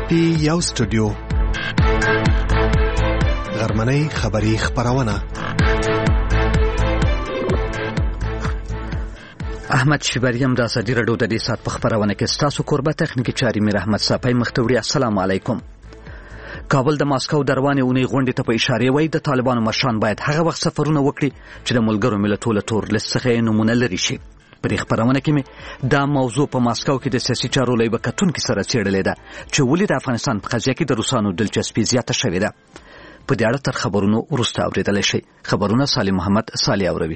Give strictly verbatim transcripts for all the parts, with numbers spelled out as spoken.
دی یو سټوډیو غرمنۍ خبری خبرونه. احمد شیبریم د ازادي راډیو د دې سات په خبرونه کې ستاسو قربت تخنیکی چاري میر احمد صافی مختوری. السلام علیکم. کابل د ماسکو دروانې اونۍ غونډې ته په اشاره وایي د طالبانو مشران باید هغه وخت سفرونه وکړي چې د ملګرو ملتونو تور لیست څخه نمونه لري شي. په دې خبرونه کې مې دا موضوع په ماسکو کې د سیاسي چارو لوی کتونکو سره څېړلې ده چې ولې د افغانستان په قضیه کې د روسانو دلچسپي زیاته شوې ده. په دې اړه تر خبرونو وروسته اورېدلی شئ. خبرونه سالم محمد صالح اوروي.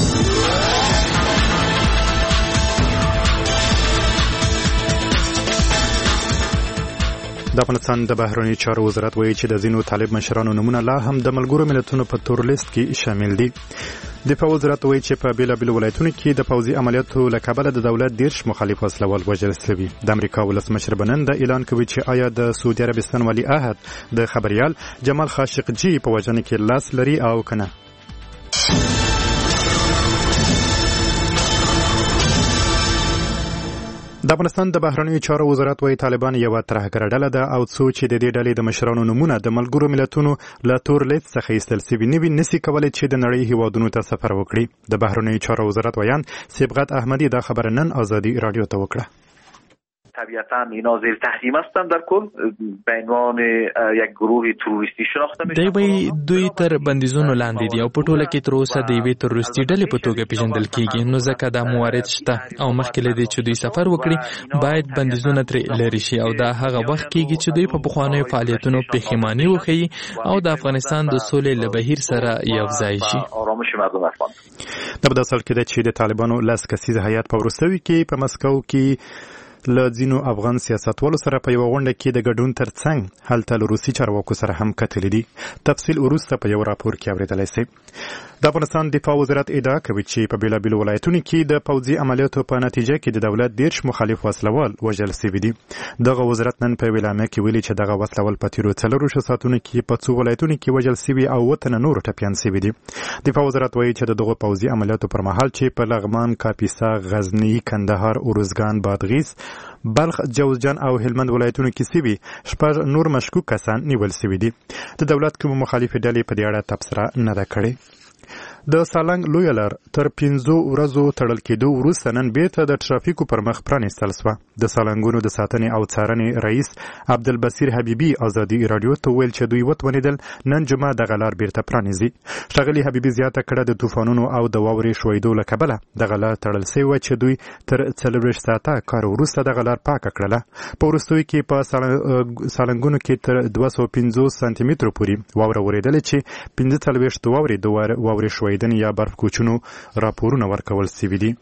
د افغانستان د بهرنی چارو وزارت وایي چې د ځینو طالب مشرانو نمونه لا هم د ملګرو ملتونو په تور لیست کې شامل دي. دفاع وزارت وایي چې په بیلابیلو ولایتونو کې د پوځي عملیاتو له کبله د دولت دیرش مخالف وسلوال وژل شوي. د امریکا ولسمشر بنن د اعلان کوي چې آیا د سعودي عربستان ولی عهد د خبريال جمال خاشقجي په وژنه کې لاس لري او کنه. د افغانستان د بهرنیو چارو وزارت وايي طالبان یو ترهګر ډله ده او څو چې د دې ډلې د مشرانو نمونه د ملګرو ملتونو له تور لیست څخه ایستل شوي نه وي نسي کولای چې د نړۍ هیوادونو ته سفر وکړي. د بهرنیو چارو وزارت ویان صبغت احمدی دا خبر نن ازادي رادیو ته وکړه. طبیعتاً اینا زیر تحریم هستند در کل به عنوان یک گروه تروریستی شناخته میشن. دوی دوی تر بندیزونو لاندې دي او په ټوله کې تر اوسه د یوې تروریستي ډلې په توګه پیژندل کیږي. نو ځکه دا موارد شته او مخکې له دې چې دوی سفر وکړي باید بندیزونه ترې لرې شي او دا هغه وخت کیږي چې دوی په پخوانیو فعالیتونو پښیماني وښیي او د افغانستان د سولې له بهیر سره یوځای شي. آرامش مردم افغان دا په داسې حال کې ده چې د طالبانو لاس کسیز هیئت په وروستیو کې په مسکو کې له ځینو افغان سیاستوالو سره په یوه غونډه کې د ګډون ترڅنګ هلته له روسي چارواکو سره هم کتلي دي. تفصیل وروسته په یو راپور کې اورېدلی شئ. د افغانستان دفاع وزارت ادعا کوي چې په بیلابیلو ولایتونو کې د پوځي عملیاتو په نتیجه کې د دولت دیرش مخالف وسلوال وژل شوي دي. دغه وزارت نن په اعلامیه کې ویلي چې دغه وسلوال په تیرو څلورو ساعتونو کې په څو ولایتونو کې وژل شوي او اووه تنه نور ټپیان شوي دي. دفاع وزارت وایي چې د دغو پوځي عملیاتو پر مهال چې په لغمان، کاپیسا، غزني، کندهار، ارزګان، بادغیس، بلخ، جوزجان او هلمند ولایتونو کې سوي شپږ نور مشکوک کسان نیول شوي دي. د دولت کوم مخالفې ډلې په دې اړه تبصره نه ده کړې. د سالنګ لویه لار تر پنځو ورځو تړل کېدو وروسته نن بیرته د ټرافیکو پر مخ پرانیستل شوه. د سالنګونو د ساتنې او څارنې رئیس عبدالبصیر حبیبي ازادي راډیو ته ویل چې دوی وتوانېدل نن جمعه دغه لار بیرته پرانیزي. ښاغلي حبیبي زیاته کړه د طوفانونو او د واورې ښویېدو له کبله دغه لار تړل شوې وه چې دوی تر څلوېښت ساعته کار وروسته دغه لار پاکه کړله. په وروستیو کې په سالنګونو کې تر دوه سوه پنځوس سانتي مترو پورې واوره ورېدلې چې پنځه څلوېښت واورې د واورې ښویېدنې یا برف کوچونو راپورونه ورکول شوي دي.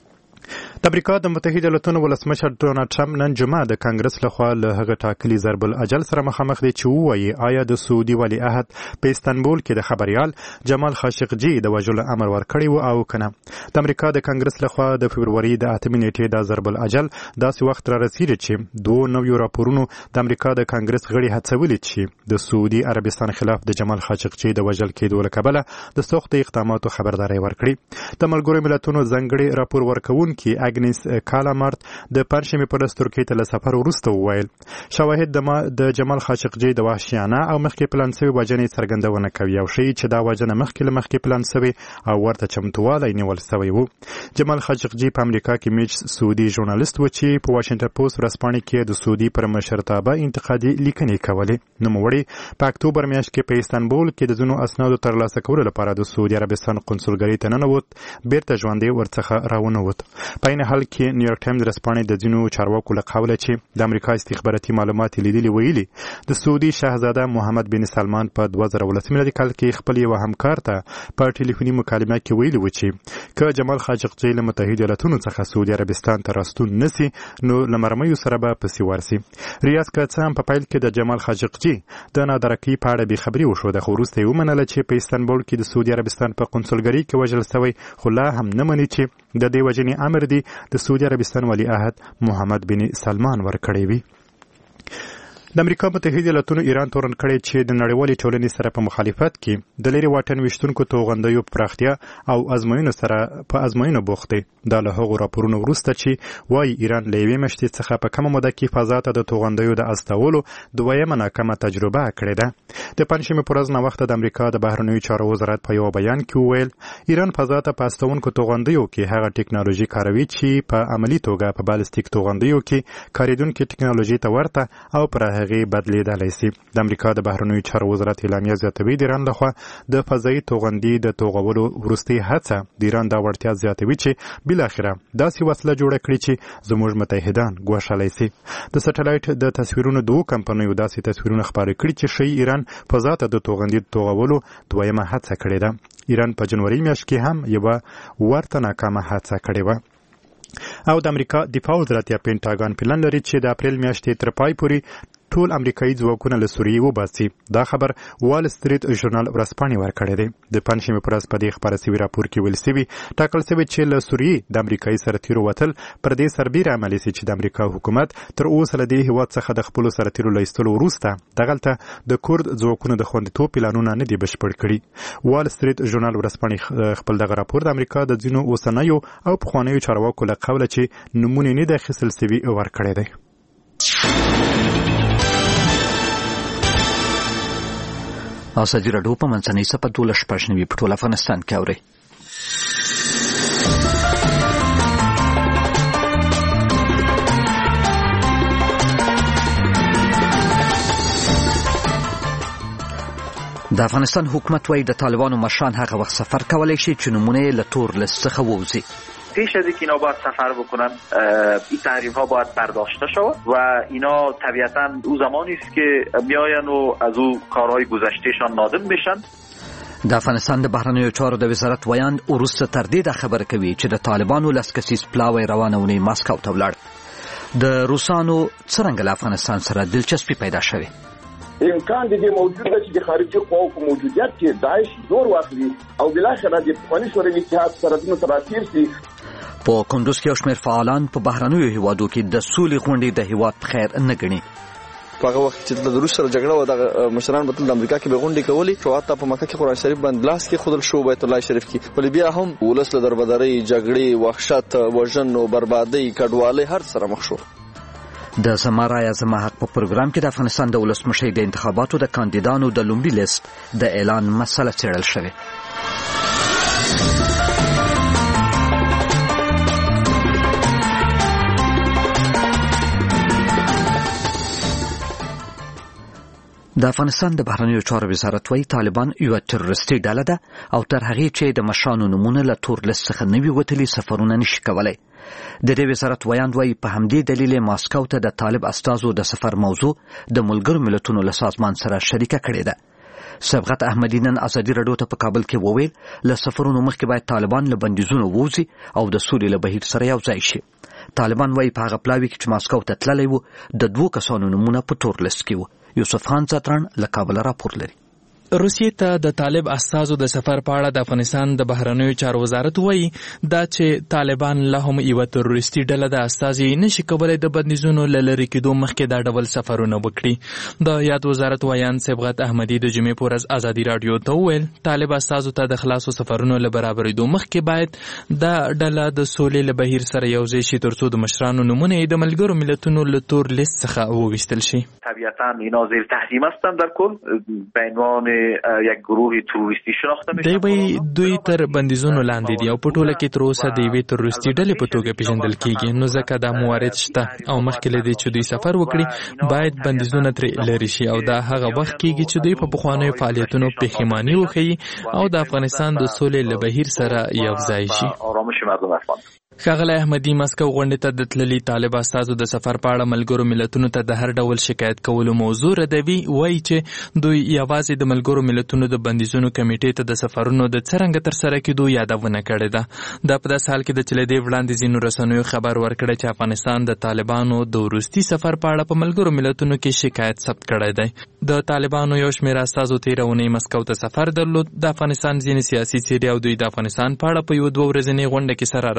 د امریکا د متحده ایالاتونو ولسمشر ډونالډ ټرمپ نن جمعه د کانګرس لخوا له هغه ټاکلي ضرب الاجل سره مخامخ دی چې ووایي آیا د سعودي ولی عهد په استانبول کې د خبريال جمال خاشقجي د وژلو امر ورکړی و او کنه. د امریکا د کانګرس لخوا د فبروري د اتمې نیټې د ضرب الاجل داسې وخت را رسیدي چې دوه نویو راپورونو د امریکا د کانګرس غړي هڅولي چې د سعودي عربستان خلاف د جمال خاشقجي د وژل کېدو له کبله د سخت اقداماتو خبرداري ورکړي. د ملګرو ملتونو ځانګړي راپور ورکوونکي اګنیس کالامارت د پنځمې پر ورځ ترکیې ته له سفر وروسته وویل شواهد د جمال خاشقجي د وحشیانه او مخکې پلان شوي وژنې څرګندونه کوي او ښیي چې دا وژنه مخکې له مخکې پلان شوې او ورته چمتووالی نیول شوی و. جمال خاشقجي په امریکا کې میج سعودي ژورنالیست و چې په واشنګټن پوسټ ورځپاڼې کې د سعودي پر مشرتابه انتقادي لیکنې کولې. نوموړی په اکتوبر میاشت کې په استانبول کې د ځینو اسنادو ترلاسه کولو لپاره د سعودي عربستان قونسلګرۍ ته ننوت، بیرته ژوندی ورڅخه راونوت. په این حال کې نیویارک ټایمز ورځپاڼې د ځینو چارواکو له قوله چې د امریکا استخباراتي معلومات لیدلي ویلي د سعودي شاهزاده محمد بن سلمان په دوه زره ولسم میلادي کال کې خپل یو همکار ته په ټلیفوني مکالمه کې ویلي و چې که جمال خاشقجي له متحده ایالاتونو څخه سعودي عربستان ته راستون نسی نو له مرمیو سره به پسې ورسي. ریاض که څه هم په پیل کې د جمال خاشقجي د نادرکۍ په اړه بېخبري وښوده خو وروسته یې ومنله چې په استانبول کې د سعودي عربستان په قونسلګرۍ کې وژل شوی خو لا هم نه مني چې د دې وژنې امر دی د سعودي عربستان ولی عهد محمد بن سلمان ورکړی وي. د امریکا متحده ایالاتونو ایران تورن کړی چې د نړیوالې ټولنې سره په مخالفت کې د لري واټن ویشتونکو توغندیو پراختیا او ازموینو سره په ازموینو بوخت دی. دا له هغو راپورونو وروسته چې وايي ایران له یوې میاشتې څخه په کمه موده کې فضا ته د توغندیو د استولو دویمه ناکامه تجربه کړې ده. د پنځشنبې پر ورځ ناوخته د امریکا د بهرنیو چارو وزارت په یو بیان کې وویل ایران فضا ته په استونکو توغندیو کې هغه ټکنالوژي کاروي چې په عملي توګه په بالستیک توغندیو کې کاریدونکو ټکنالوژي ته ورته او پر هغه بدلیدلی شي. د امریکا د بهرنیو چارو وزارت اعلامیه زیاتوي د ایران لخوا د فضایي توغندي د توغولو وروستۍ هڅه د ایران دا وړتیا زیاتوي چې بالاخره داسې وسله جوړه کړي چې زموږ متحدان ګواښلی شي. د سټلایټ د تصویرونو دوو کمپنیو داسې تصویرونه خپاره کړي چې ښیي ایران فضا ته د توغندي توغولو دویمه هڅه کړې ده. ایران په جنوري میاشت کې هم یوه ورته ناکامه هڅه کړې وه. او د امریکا دفاع وزارت یا پینټاګان پلان لري چې د اپریل میاشتې تر پای پورې ټول امریکایي ځواکونه له سوریې وباسي. دا خبر وال سټریټ ژورنال ورځپاڼې ورکړی دی. د پنځشنبې په ورځ په دې خپاره سوي راپور کې ویل سوي ټاکل سوي چې له سوریې د امریکایي سرتیرو وتل پر دې سربیره عملي سي چې د امریکا حکومت تر اوسه له دې هیواد څخه د خپلو سرتیرو له ایستلو وروسته دغلته د کورد ځواکونو د خوندیتوب پلانونه نه دي بشپړ کړي. وال سټریټ ژورنال ورځپاڼې خپل دغه راپور د امریکا د ځینو اوسنیو او پخوانیو چارواکو له قوله چې نمونې نه دي اخیستل سوي ورکړی دی. ازادي راډیو په منځنۍ سپه دولس شپږ نوي په ټول افغانستان کې اوري. د افغانستان حکومت وايي د طالبانو مشران هغه وخت سفر کولی شي چې نمونه یې له تور لیست څخه ووځي. پیش از اینکه اینا باید سفر بکنن این تحریم ها باید برداشته شود و اینا طبیعتا او زمانی است که میاین و از او کارهای گذشتهشان نادم بشن. د افغانستان د بهرنیو چارو د وزارت ویان وروسته تر دې د خبره کوي چې د طالبانو لس کسیز پلاوی روانه ونې ماسکو ته ولاړ. د روسانو څرنګه له افغانستان سره دلچسپي پیدا شوه؟ امکان دې موجود دی چې د خارجي قواو په موجودیت کې داعش زور واخلي او بلاخره د افغاني شوروي اتحاد سره د متراتب سي. په کندوز کې شمېر فعالان په بهرنیو هیوادو کې د سولې غونډې د هیواد په خیر نه ګڼي. په هغه وخت چې د روس سره جګړه و د مشران به د امریکا کې به غونډې کولې شو حتی په مکه کې قرآن شریف باندې لاس کې خودل شو بیت الله شریف کې ولې بیا هم ولس له دربدرۍ جګړې وحشت وژنو بربادۍ کډوالۍ هر سره مخ شو. د زما رایه زما حق په پروګرام کې د افغانستان د ولسمشر د انتخاباتو د کاندیدانو د لومړي لیست د اعلان مسله څېړل شوې. د افغانستان د بهرنیو چارو وزارت وايي طالبان یو تروریستي ډله ده او تر هغې چې د مشرانو نومونه له تور لیست څخه نه وي وتلي سفرونه نشي کولی. د دې وزارت ویاند وايي په همدې دلیل ماسکو ته د طالب استازو د سفر موضوع د ملګرو ملتونو له سازمان سره شریکه کړې ده. صبغت احمدي نن ازادي راډیو ته په کابل کې وویل له سفرونو مخکې باید طالبان له بندیزونو ووځي او د سولې له بهیر سره یو ځای شي. طالبان وايي په هغه پلاوي کې چې ماسکو ته تللی و د دوو کسانو نومونه په تور لیست کې وو. یوسف خان زتران له کابل راپور لري. روسیې ته د طالب استازو د سفر په اړه د افغانستان د بهرنیو چارو وزارت وایي دا چې طالبان لا هم یوه تروریستي ډله ده استازي نشي کولی د بندیزونو له لرې کېدو مخکې دا ډول سفرونه وکړي. د یاد وزارت ویان صبغت احمدي د جمعې په ورځ ازادي راډیو ته وویل طالب استازو ته د خلاصو سفرونو له برابرېدو مخکې باید دا ډله د سولې له بهیر سره یوځای شي تر څو د مشرانو نومونه یې د ملګرو ملتونو له تور لیست څخه وویستل شي. طبیعتا اینا زیر تحریم هستند در کل به عنوان یک گروه تروریستی شناخته میشن. دی وی دوی تر بندیزونو لاندې دي او په ټوله کې تر اوسه د یوې تروریستي ډلې په توګه پیژندل کیږي. نو ځکه دا موارد شته او مخکې له دې چې دوی سفر وکړي باید بندیزونه ترې لرې شي او دا هغه وخت کیږي چې دوی په پخوانیو فعالیتونو پښیماني وښیي او د افغانستان د سولې له بهیر سره یوځای شي. آرامش مردم افغان ښاغلی احمدي مسکو غونډې ته د تللي طالب استازو د سفر په اړه ملګرو ملتونو ته د هر ډول شکایت کولو موضوع ردوي. وایي چې دوی یوازې د ملګرو ملتونو د بندیزونو کمیټې ته د سفرونو د څرنګه ترسره کېدو یادونه کړې ده. دا په داسې حال کې ده چې له دې وړاندې ځینو رسنیو خبر ورکړی چې افغانستان د طالبانو د وروستي سفر په اړه په ملګرو ملتونو کې شکایت ثبت کړی دی. د طالبانو یو شمېر استازو تېره اونۍ مسکو ته سفر درلود. د افغانستان ځینې سیاسي څېرې او دوی د افغانستان په اړه په یوه دوه ورځنۍ غونډه کې سره راغونډ شوي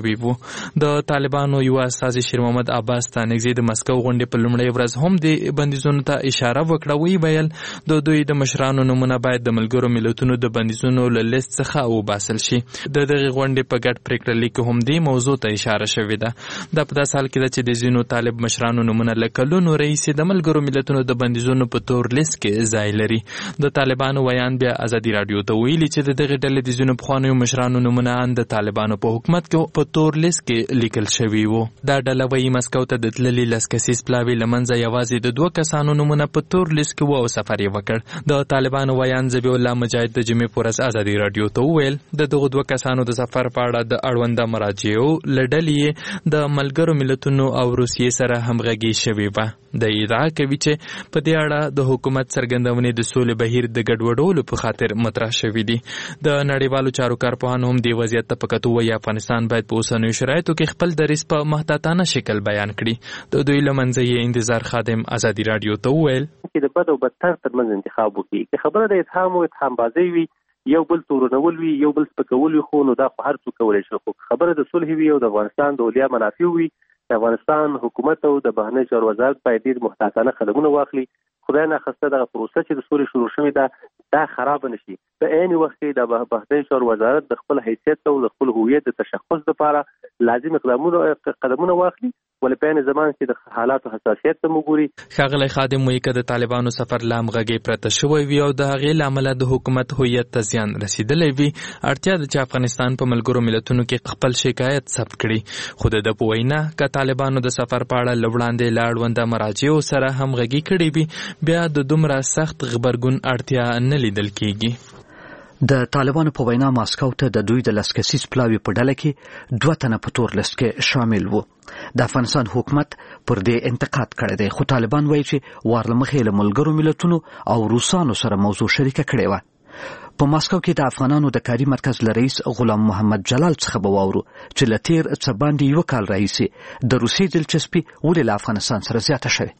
شوي وو. د طالبانو یو استازي شیر محمد عباس تانګزی د مسکو غونډې په لومړۍ ورځ هم د بندیزونو ته اشاره وکړه. وی ویل د دوی د مشرانو نمونه باید د ملګرو ملتونو د بندیزونو له لیست څخه وباسل شي. د دغه غونډې په ګډ پریکړه لیک هم دې موضوع ته اشاره شوې ده. دا په داسې حال کې ده چې د ځینو طالب مشرانو نمونه له کلونو راهیسې د ملګرو ملتونو د بندیزونو په تور لیست کې ځای لري. د طالبانو ویان بیا ازادي راډیو ته ویلي چې د دغه ډلې د ځینو پخوانیو مشرانو نمونه د طالبانو په حکومت کې په تور لیست کې لیکل شوي وو. دا ډله وایي مسکو ته د تللي لس کسیز پلاوي له منځه یوازې د دوه کسانو نمونه په تور لیست کې وو او سفر یې وکړ. د طالبانو ویان ذبیح الله مجاهد د جمعې په ورځ ازادي راډیو ته وویل د دغو دوه کسانو د سفر په اړه د اړونده مراجعو له ډلې د ملګرو ملتونو او روسیې سره همغږي شوې وه. د ادعا کوي چې په دې اړه د حکومت څرګندونې د سولې بهیر د ګډوډولو په خاطر مطرح شوي دي. د نړیوالو چارو کارپوهانو هم دې وضعیت ته په کتو وایي افغانستان باید په اوسنیو شرایطو کې خپل دریځ په محتاطانه شکل بیان کړي. د دوی له منځه یې انتظار خادم ازادي راډیو ته وویل چې د بد او بدتر ترمنځ انتخاب وکړي. که خبره د اتهام او اتهام بازۍ وي، یو بل تورنول وي، یو بل سپکول وي، خو نو دا خو هر څوک کولی شي. خو خبره د صلح وي او د افغانستان د اولیا منافع وي، د افغانستان حکومت او د بهرنیو چارو وزارت باید ډېر محتاطانه قدمونه واخلي. خدای ناخواسته دغه پروسه چې د سولې شروع شوې ده دا خراب نه شي. په عین وخت کې د بهرنیو چارو وزارت د خپل حیثیت او د خپل هویت د تشخص لپاره لازم اقدامونه قدمونه واخلي، ولې په عین زمان کې د حالاتو حساسیت ته وګوري. ښاغلی خادم وایي که د طالبانو سفر له همغږۍ پرته شوی وي او د هغې له امله د حکومت هویت ته زیان رسېدلی وي، اړتیا ده چې افغانستان په ملګرو ملتونو کې خپل شکایت ثبت کړي. خو د ده په وینا که طالبانو د سفر په اړه له وړاندې له اړونده مراجعو سره همغږي کړې وي، بیا د دومره سخت غبرګون اړتیا نه لیدل کېږي. د طالبانو په وینا ماسکو ته د دوی د لس کسیز پلاوي په ډله کې دوه تنه په تور لیست کې شامل وو. د افغانستان حکومت پر دې انتقاد کړی دی، خو طالبان وایي چې وار له مخې له ملګرو ملتونو او روسانو سره موضوع شریکه کړې وه. په ماسکو کې د افغانانو د کاري مرکز له رئیس غلام محمد جلال څخه به واورو چې له تیر څه باندې یو کال راهیسې د روسیې دلچسپي ولې له افغانستان سره زیاته شوې.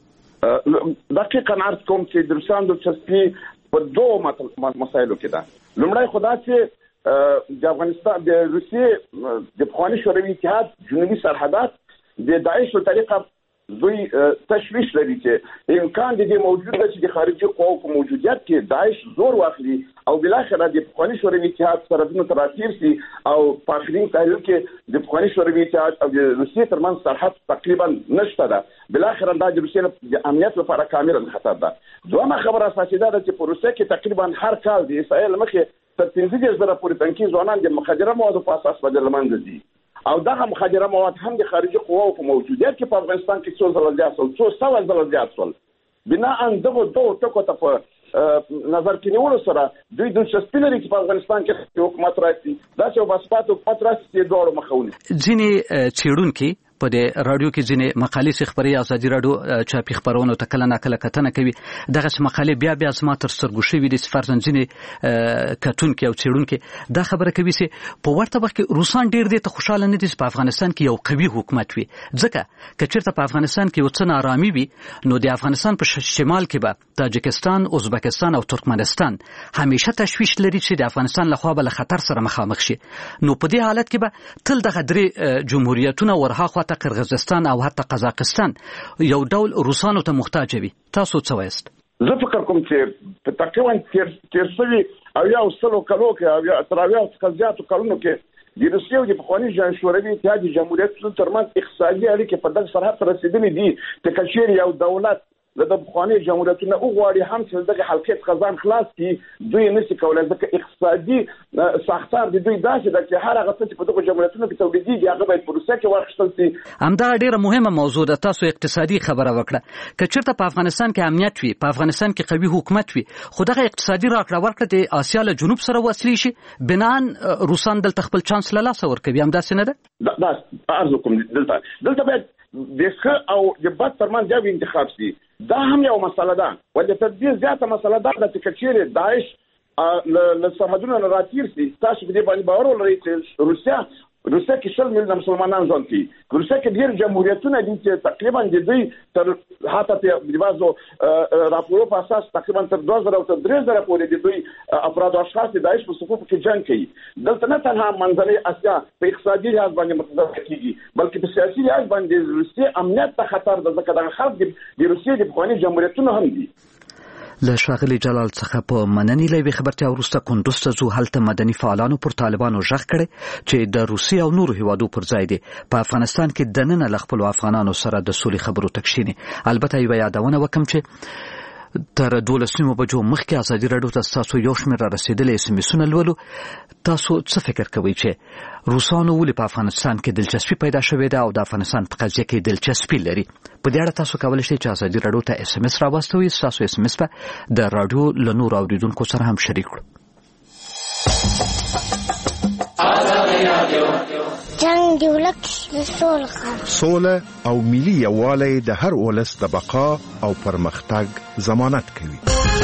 دقیقاً عرض کوم چې د روسانو دلچسپي په دوه مسایلو کې ده. لومړی خو دا چې د افغانستان د روسیې د پخواني شوروي اتحاد جنوبي سرحدات د داعش په طریقه دوی تشویش لري چې امکان د دې موجود ده چې د خارجي قواو په موجودیت کې داعش زور واخلي او بالاخره د پخواني شوروي اتحاد سرحدونه ته راتېر شي او په آخرین تحلیل کې د پخواني شوروي اتحاد او د روسیې ترمنځ سرحد تقریبا نشته ده. بالاخره دا د روسیې د امنیت لپاره کاملا خطر ده. دویمه خبره اساسي ده چې په روسیې کې تقریبا هر کال د اسرائیل مخې تر پنځه دېرش زره پورې تنکي ځوانان د مخدره موادو په اساس به له منځه ځي او دغه مخدره مواد هم د خارجي قواو په موجودیت کې په افغانستان کې څو ځله زیات شول، څو سوه ځله زیات شول. بناء دغو دوو ټکو ته په نظر کې نیولو سره دوی دلچسپي لري چې په افغانستان کې حکومت راشي، داسې یو باثباته حکومت راشي چې دواړو مخه ونیسي. ځینې څېړونکي په دې رادیو کې ځینې مقالې چې خپرې ازادي راډیو چاپي خپرونو ته کله ناکله کتنه کوي، دغسې مقالې بیا بیا زما تر سترګو شوي دي چې فرضاً ځینې کتونکي او څېړونکي دا خبره کوي چې په ورته وخت کې روسان ډېر دې ته خوشحاله نه دي چې په افغانستان کې یو قوي حکومت وي، ځکه که چېرته په افغانستان کې یو څه نارامي وي نو د افغانستان په شمال کې به تاجکستان، ازبکستان او ترکمنستان همیشه تشویش لري چې د افغانستان لخوا به له خطر سره مخامخ شي. نو په دې حالت کې به تل دغه درې جمهوریتونه ورهاخوا قرغیزستان او حتی قزاقستان یو ډول روسانو ته محتاج وي. تاسو څه وایست؟ زه فکر کوم چې په تقریبا تیر شوي او یا سلو کلو کې او یا تر اویا څخه زیاتو کلونو کې د روسیې او د پخواني شوروي اتحاد جمهوریتونو ترمنځ اقتصادي اړیکې په دغه سرحد ته رسېدلې دي چې که چېرې یو دولت د پخواني جمهوریتونو وغواړي هم چې دغه حلقې څخه ځان خلاص کړي، دوی نشي کولی، ځکه اقتصادي ساختار د دوی داسې ده چې هر هغه څه چې په دغو جمهوریتونو کې تولیدېږي هغه باید په روسیه کې واخیستل شي. همدغه ډېره مهمه موضوع ده. تاسو اقتصادي خبره وکړه. که چېرته په افغانستان کې امنیت وي، په افغانستان کې قوي حکومت وي، خو دغه اقتصادي راکړه ورکړه د اسیا له جنوب سره وصلې شي، بنان روسان دلته خپل چانس له لاسه ورکوي. همداسې نه ده؟ دا عرض کوم دلته دلته باید د ښه او د بد ترمنځ یو انتخاب شي. دا هم یو مسله ده، ولې تر دې زیاته مسله ده چې که چېرې داعش له سرحدونو نه راتېر شي، تاسو په دې باندې باور ولرئ چې روسیه روسیه کې شل میلیونه مسلمانان ژوند کوي. روسیه کې ډېر جمهوریتونه دي چې تقریبا د دوی تر حتی په بعضو راپورو په اساس تقریبا تر دوه زره او تر درې زره پورې د دوی افراد او اشخاص د داعش په صفوفو کې جنګ کوي. دلته نه تنها منځنۍ اسیا په اقتصادي لحاظ باندې متضرر کیږي بلکې په سیاسي لحاظ باندې روسیه امنیت ته خطر ده، ځکه دغه خلک د روسیې د پخواني جمهوریتونو هم دي. له ښاغلي جلال څخه په مننې له یوې خبرتیا وروسته کندوز ته ځو. هلته مدني فعالانو پر طالبانو غږ کړی چې د روسیې او نورو هیوادو پر ځای دي په افغانستان کې دننه له خپلو افغانانو سره د سولې خبرو ته کښیني. البته یوه یادونه وکم چې تر دولس نیمو بجو مخکې ازادي راډیو ته ستاسو یو شمېر را رسېدلي اس ام اسونه لولو. تاسو څه فکر کوئ چې روسانو ولې په افغانستان کې دلچسپي پیدا شوې ده او د افغانستان په قضیه کې دلچسپي لري؟ په دې اړه تاسو کولی شئ چې ازادي راډیو ته اس ام اس راواستوئ. ستاسو اس ام اس به د راډیو له نورو اوریدونکو سره هم شریک کړو. جنگ دی ولک د سولې سوله او ملي یووالی د هر ولس د بقا او پرمختګ ضمانت کوي.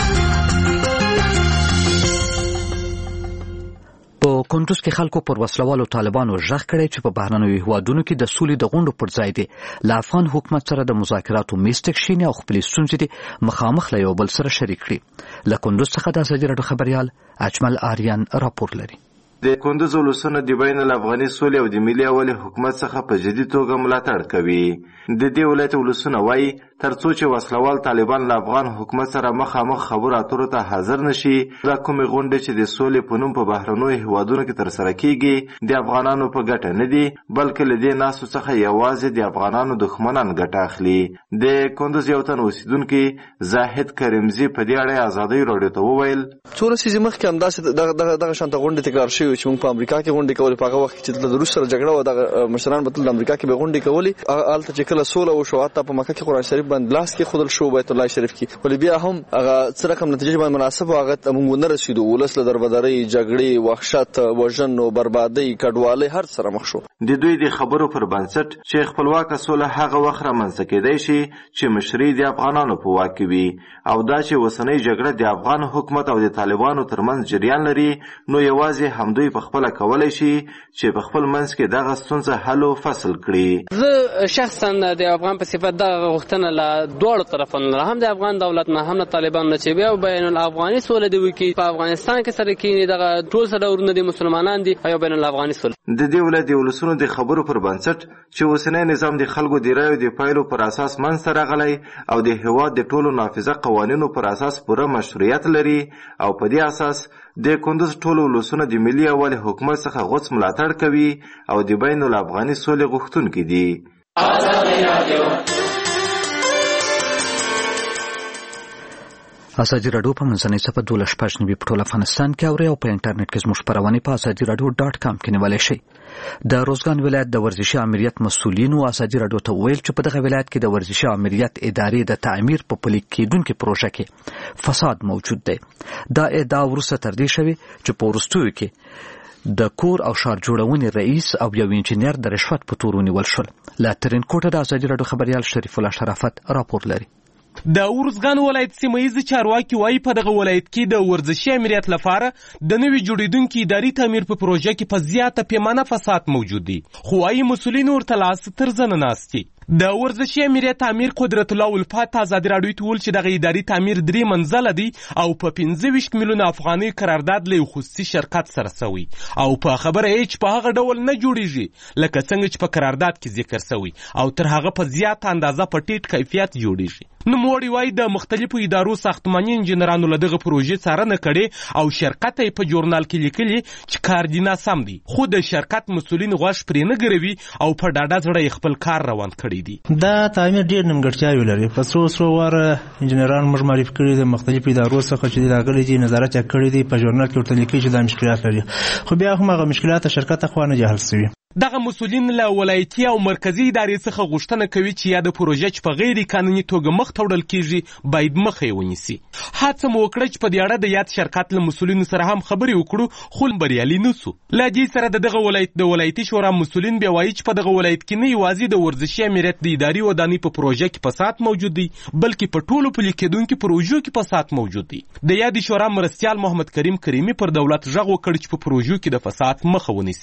په کندوز کې خلکو پر وسلوالو طالبانو غږ کړی چې په بهرنیو هیوادونو کې د سولې د غونډو پر ځای دي له افغان حکومت سره د مذاکراتو میز ته کښیني او خپلې ستونزې دي مخامخ له یو بل سره شریک کړي. له کندوز څخه د ازادي راډیو خبریال اجمل آریان راپور لري. د کندوز ولسونه د بین الافغاني سولې او د ملي یووالي حکومت څخه په جدي توګه ملاتړ کوي. د دې ولایت ولسونه وایي ترڅو چې وسلوال طالبان له افغان حکومت سره مخامخ خبرو اترو ته حاضر نشي، دا کومې غونډې چې د سولې په نوم په بهرنیو هیوادونو کې ترسره کیږي د افغانانو په ګټه نه دي بلکې له دې ناستو څخه یوازې د افغانانو دښمنان ګټه اخلي. د کندوز یو تن اوسیدونکي زاهد کریمزي په دې اړه ازادي راډیو ته وویل څو ورځې مخکې همداسې دغه دغه شانته غونډې تکرار شوې چې موږ په امریکا کې غونډې کولې. په هغه وخت کې چې د روس سره جګړه وه دغه مشران به تل د امریکا کې به غونډې کولې. هلته چې کله سوله وشو حتی په مکه کې قرآن شریف باندې لاس کېښودل شو بیت الله شریف کې، ولې بیا هم هغه څه رقم نتیجې باندې مناسب وه هغه موږ ونه رسېدو. ولس له دربدرۍ، جګړې، وحشت، وژنو، بربادۍ، کډوالۍ هر څه سره مخ شو. د دوی د خبرو پر بنسټ چې خپلواکه سوله هغه وخت رامنځته کېدی شي چې مشري د افغانانو په واک کې وي او دا چې اوسنۍ جګړه د افغان حکومت او د طالبانو ترمنځ جریان لري نو یوازې همدوی په خپله کولی شي چې په خپل منځ کې دغه ستونزه حل او فصل کړي. زه شخصا د افغان په صفت دغه غوښتنه له دواړو طرفونو نه، هم د افغان دولت نه هم د طالبانو نه چې بیا بین الافغاني سوله دی وکړي. په افغانستان کې سره کېني دغه ټول سره ورونه دي مسلمانان دي او بین الافغاني سوله. د دې ولایت د ولسونو د خبرو پر بنسټ چې اوسنی نظام د خلکو د رایو د پایلو پر اساس منځته راغلی او د هېواد د ټولو نافذه قوانینو پر اساس پوره مشروعیت لري او په دې اساس د کندوز ټولو ولسونه د ملي یووالي حکومت څخه غوڅ ملاتړ کوي او د بین الافغاني سولې غوښتونکي دي. ازادي راډیو په منځنۍ صفحه دولس شپږ نوي په ټول افغانستان کې اوري او په انټرنیټ کې زموږ خپرونې په ازادي راډیو ډاټ کام کې نیولی شئ. د روزګان ولایت د ورزشي امریت مسؤلینو ازادي راډیو ته وویل چې په دغه ولایت کې د ورزشي امریت ادارې د تعمیر په پلي کېدونکې پروژه کې فساد موجود دی. دا ادعا وروسته تر دې شوې چې په وروستیو کې د کور او ښار جوړونې رئیس او یو انجینر د رشوت په تور ونیول شول. له ترینکوټه د ازادي راډیو خبریال شریف الله شرافت راپور لري. د ورزګان ولایت سیمه ییز چارواکي وایي په دغه ولایت کې د ورزشي امریت لپاره د نوي جوړیدونکي اداري تعمیر په پروژه کې په زیاته پیمانه فساد موجود دی، خو وايي مسؤلین ورته لاس تر زنه ناست دي. د ورزشي امریت تعمیر قدرت الله الفات ازادي راډیو ته وویل چې دغه اداري تعمیر درې منزله دی او په پنځه ویشت میلیونه افغانۍ قرارداد له خصوصي شرکت سره سوی او په خبره یې چې په هغه ډول نه جوړیږي لکه څنګه چې په قرارداد کې ذکر سوی او تر هغه په زیاته اندازه په ټیټ کیفیت جوړیږي. نوموړي وایي د مختلفو ادارو ساختماني انجینرانو له دغه پروژې څارنه کړې او شرکت یې په ژورنال کې لیکلي چې کار دې ناسم دی، خو د شرکت مسؤلین غوږ پرې نه ګروي او په ډاډه زړه یې خپل کار روان کړی دی. دا تعمیر ډېر نیمګړتیاوې لري. په څو څو واره انجینران موږ معرفي کړي د مختلفو ادارو څخه چې راغلي دي نظارت یې کړی دی، په ژورنال کې ورته لیکي چې دا مشکلات لري، خو بیا هم هغه مشکلات شرکت خوا نه جهل سوي. دغه مسؤلین له ولایتي او مرکزی ادارې څخه غوښتنه کوي چې یا د پروژې چې په غیر قانوني توګه مخ ته وړل کیږي باید مخه یې ونیسي. هڅه مو وکړه چې په دې اړه د یاد شرکت له مسؤلینو سره هم خبرې وکړو خو بریالي نه سو. له دې سره د دغه ولایت د ولایتي شورا مسؤلین بیا وایي چې په دغه ولایت کې نه یوازې د ورزشي امریت د اداري ودانۍ په پروژه کې فساد موجود دی بلکې په ټولو پلي کېدونکو پروژو کې فساد موجود دی. د یاد شورا مرستیال محمد کریم کریمي پر دولت غږ وکړ چې په پروژو کې د فساد مخه ونیسي.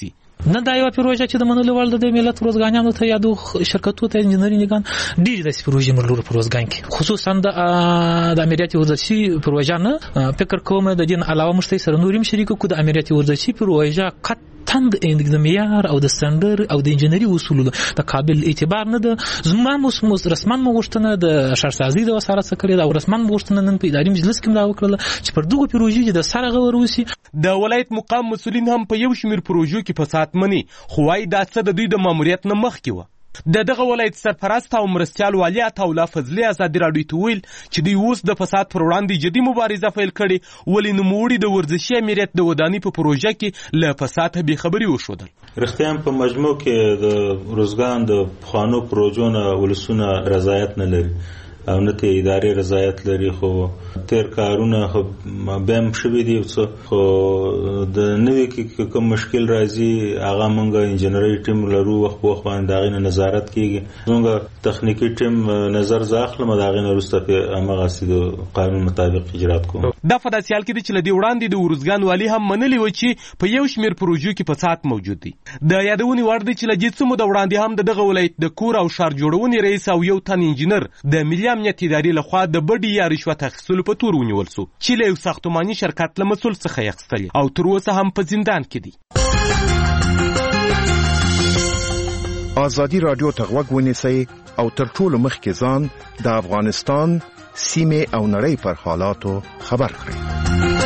نه دا یو پروژه چې د منلو وړ د ملت روزګانیانو ته یا د شرکتونو ته انجینرینګان ډېر د پروژې مرلور پروزګان کې خصوصا د د امریکای ورزشي پروژه نه فکر کوم د دین علاوه مشته سره نوریم شریکو کو د امریکای ورزشي پروژه قط تند د معیار او د سټانډرد او د انجینری اصولو د قابل اعتبار نه ده. زما موس رسمان مغشتنه د شهرسازي د وساره څخه کړی دا رسمان مغشتنه نن په اداري مجلس کې دا وکړه چې پر دغه پروژې د سره غوروسی. د ولایت مقام مسولین هم په یو شمیر پروژو کې فساد مني خو وايي دا څه د دوی د ماموریت نه مخکې و. د دغه ولایت سرپرست او مرستیال والي عطاالله فضلي ازادي راډیو ته ویل چې دوی اوس د فساد پر وړاندې جدي مبارزه پیل کړې ولې نوموړي د ورزشي امریت د ودانۍ په پروژه کې له فساد به خبري وشودل. رښتیا په مجموع کې د روزګان د پخوانو پروژو نه ولسونه رضایت نه لري او نه ته ادارې رضایت لري خو تیر کارونه خو بهم شوي دي خو د نوې کې کوم مشکل راځي هغه مونږ انجینری ټیم لرو وخت وخت باندې داغینه نظارت کیږي مونږ تخنیکی ټیم نظر ځاخله داغینه وروسته په هغه سیده قانون مطابق اجرات کوم. دا په داسې حال کې چې لدی وړاندې د ورزګان والی هم منلي و چې په یو شمیر پروژو کې فساد موجود دي. د یادونې وړ دی چې لدی څه مو د وړاندې هم دغه ولایت د کور او شهر جوړونې رئیس او یو تن انجینر د ملي امنیت ادارې لخوا د بډي یا رشوت اخیستلو په تور ونیول سو چې له یو ساختماني شرکت له مسؤل څخه یې اخیستل او تر اوسه هم په زندان کې دي. ازادي رادیو ته غوږ ونیسئ او تر ټولو مخکې ځان د افغانستان سیمې او نړۍ پر حالاتو خبر کړئ.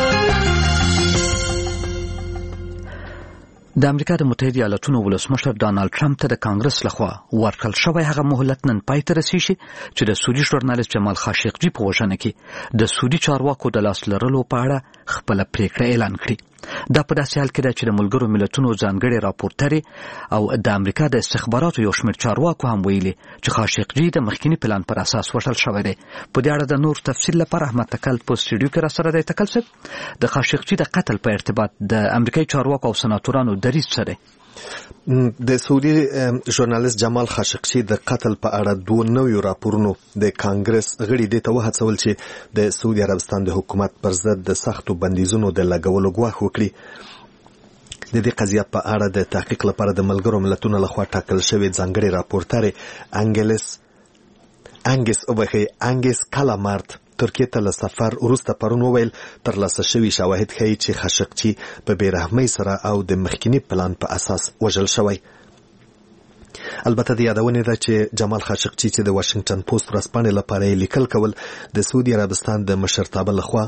د امریکا د متحده ایالاتونو ولسمشر ډانلډ ټرمپ ته د کانګرس لخوا ورکړل شوی هغه مهلت نن پای ته رسیږي چې د سعودي ژورنالیست جمال خاشقجي په وژنه کې د سعودي چارواکو د لاس لرلو په اړه خپل پریکړه اعلان کړي. دا په داسې حال کې ده چې د ملګرو ملتونو ځانګړي راپورټري او د امریکا د استخباراتو یو شمېر چارواکو هم ویلي چې خاشقجي د مخکینی پلان پر اساس وژل شوی دی. په دې اړه د نور تفصیل لپاره احمد تکل په سټوډیو کې راسره دی. تکل صاحب د خاشقجي د قتل په ارتباط د امریکایي چارواکو او سناتورانو دریځ څه دی؟ د سعودي ژورنالیست جمال خاشقجي د قتل په اړه دوه نویو راپورونو د کانګرس غړي د ته وهڅول چې د سعودي عربستان د حکومت پر ضد د سختو بندیزونو د لګولو غواخ وکړي. د دې قضیه په اړه د تحقیق لپاره د ملګرو ملتونو لخوا ټاکل شوی ځانګړي راپورټر انګلیس انګس اوبخي انګس کالامارت ترکیه ته له سفر وروسته پرون وویل ترلاسه شوي شواهد ښیي چې خاشقجي په بېرحمۍ سره او د مخکینی پلان په اساس وژل شوی. البته د یادونې ده چې جمال خاشقجي چې د واشنگټن پوسټ ورځپاڼې لپاره یې لیکل کول د سعودي عربستان د مشرتابه لخوا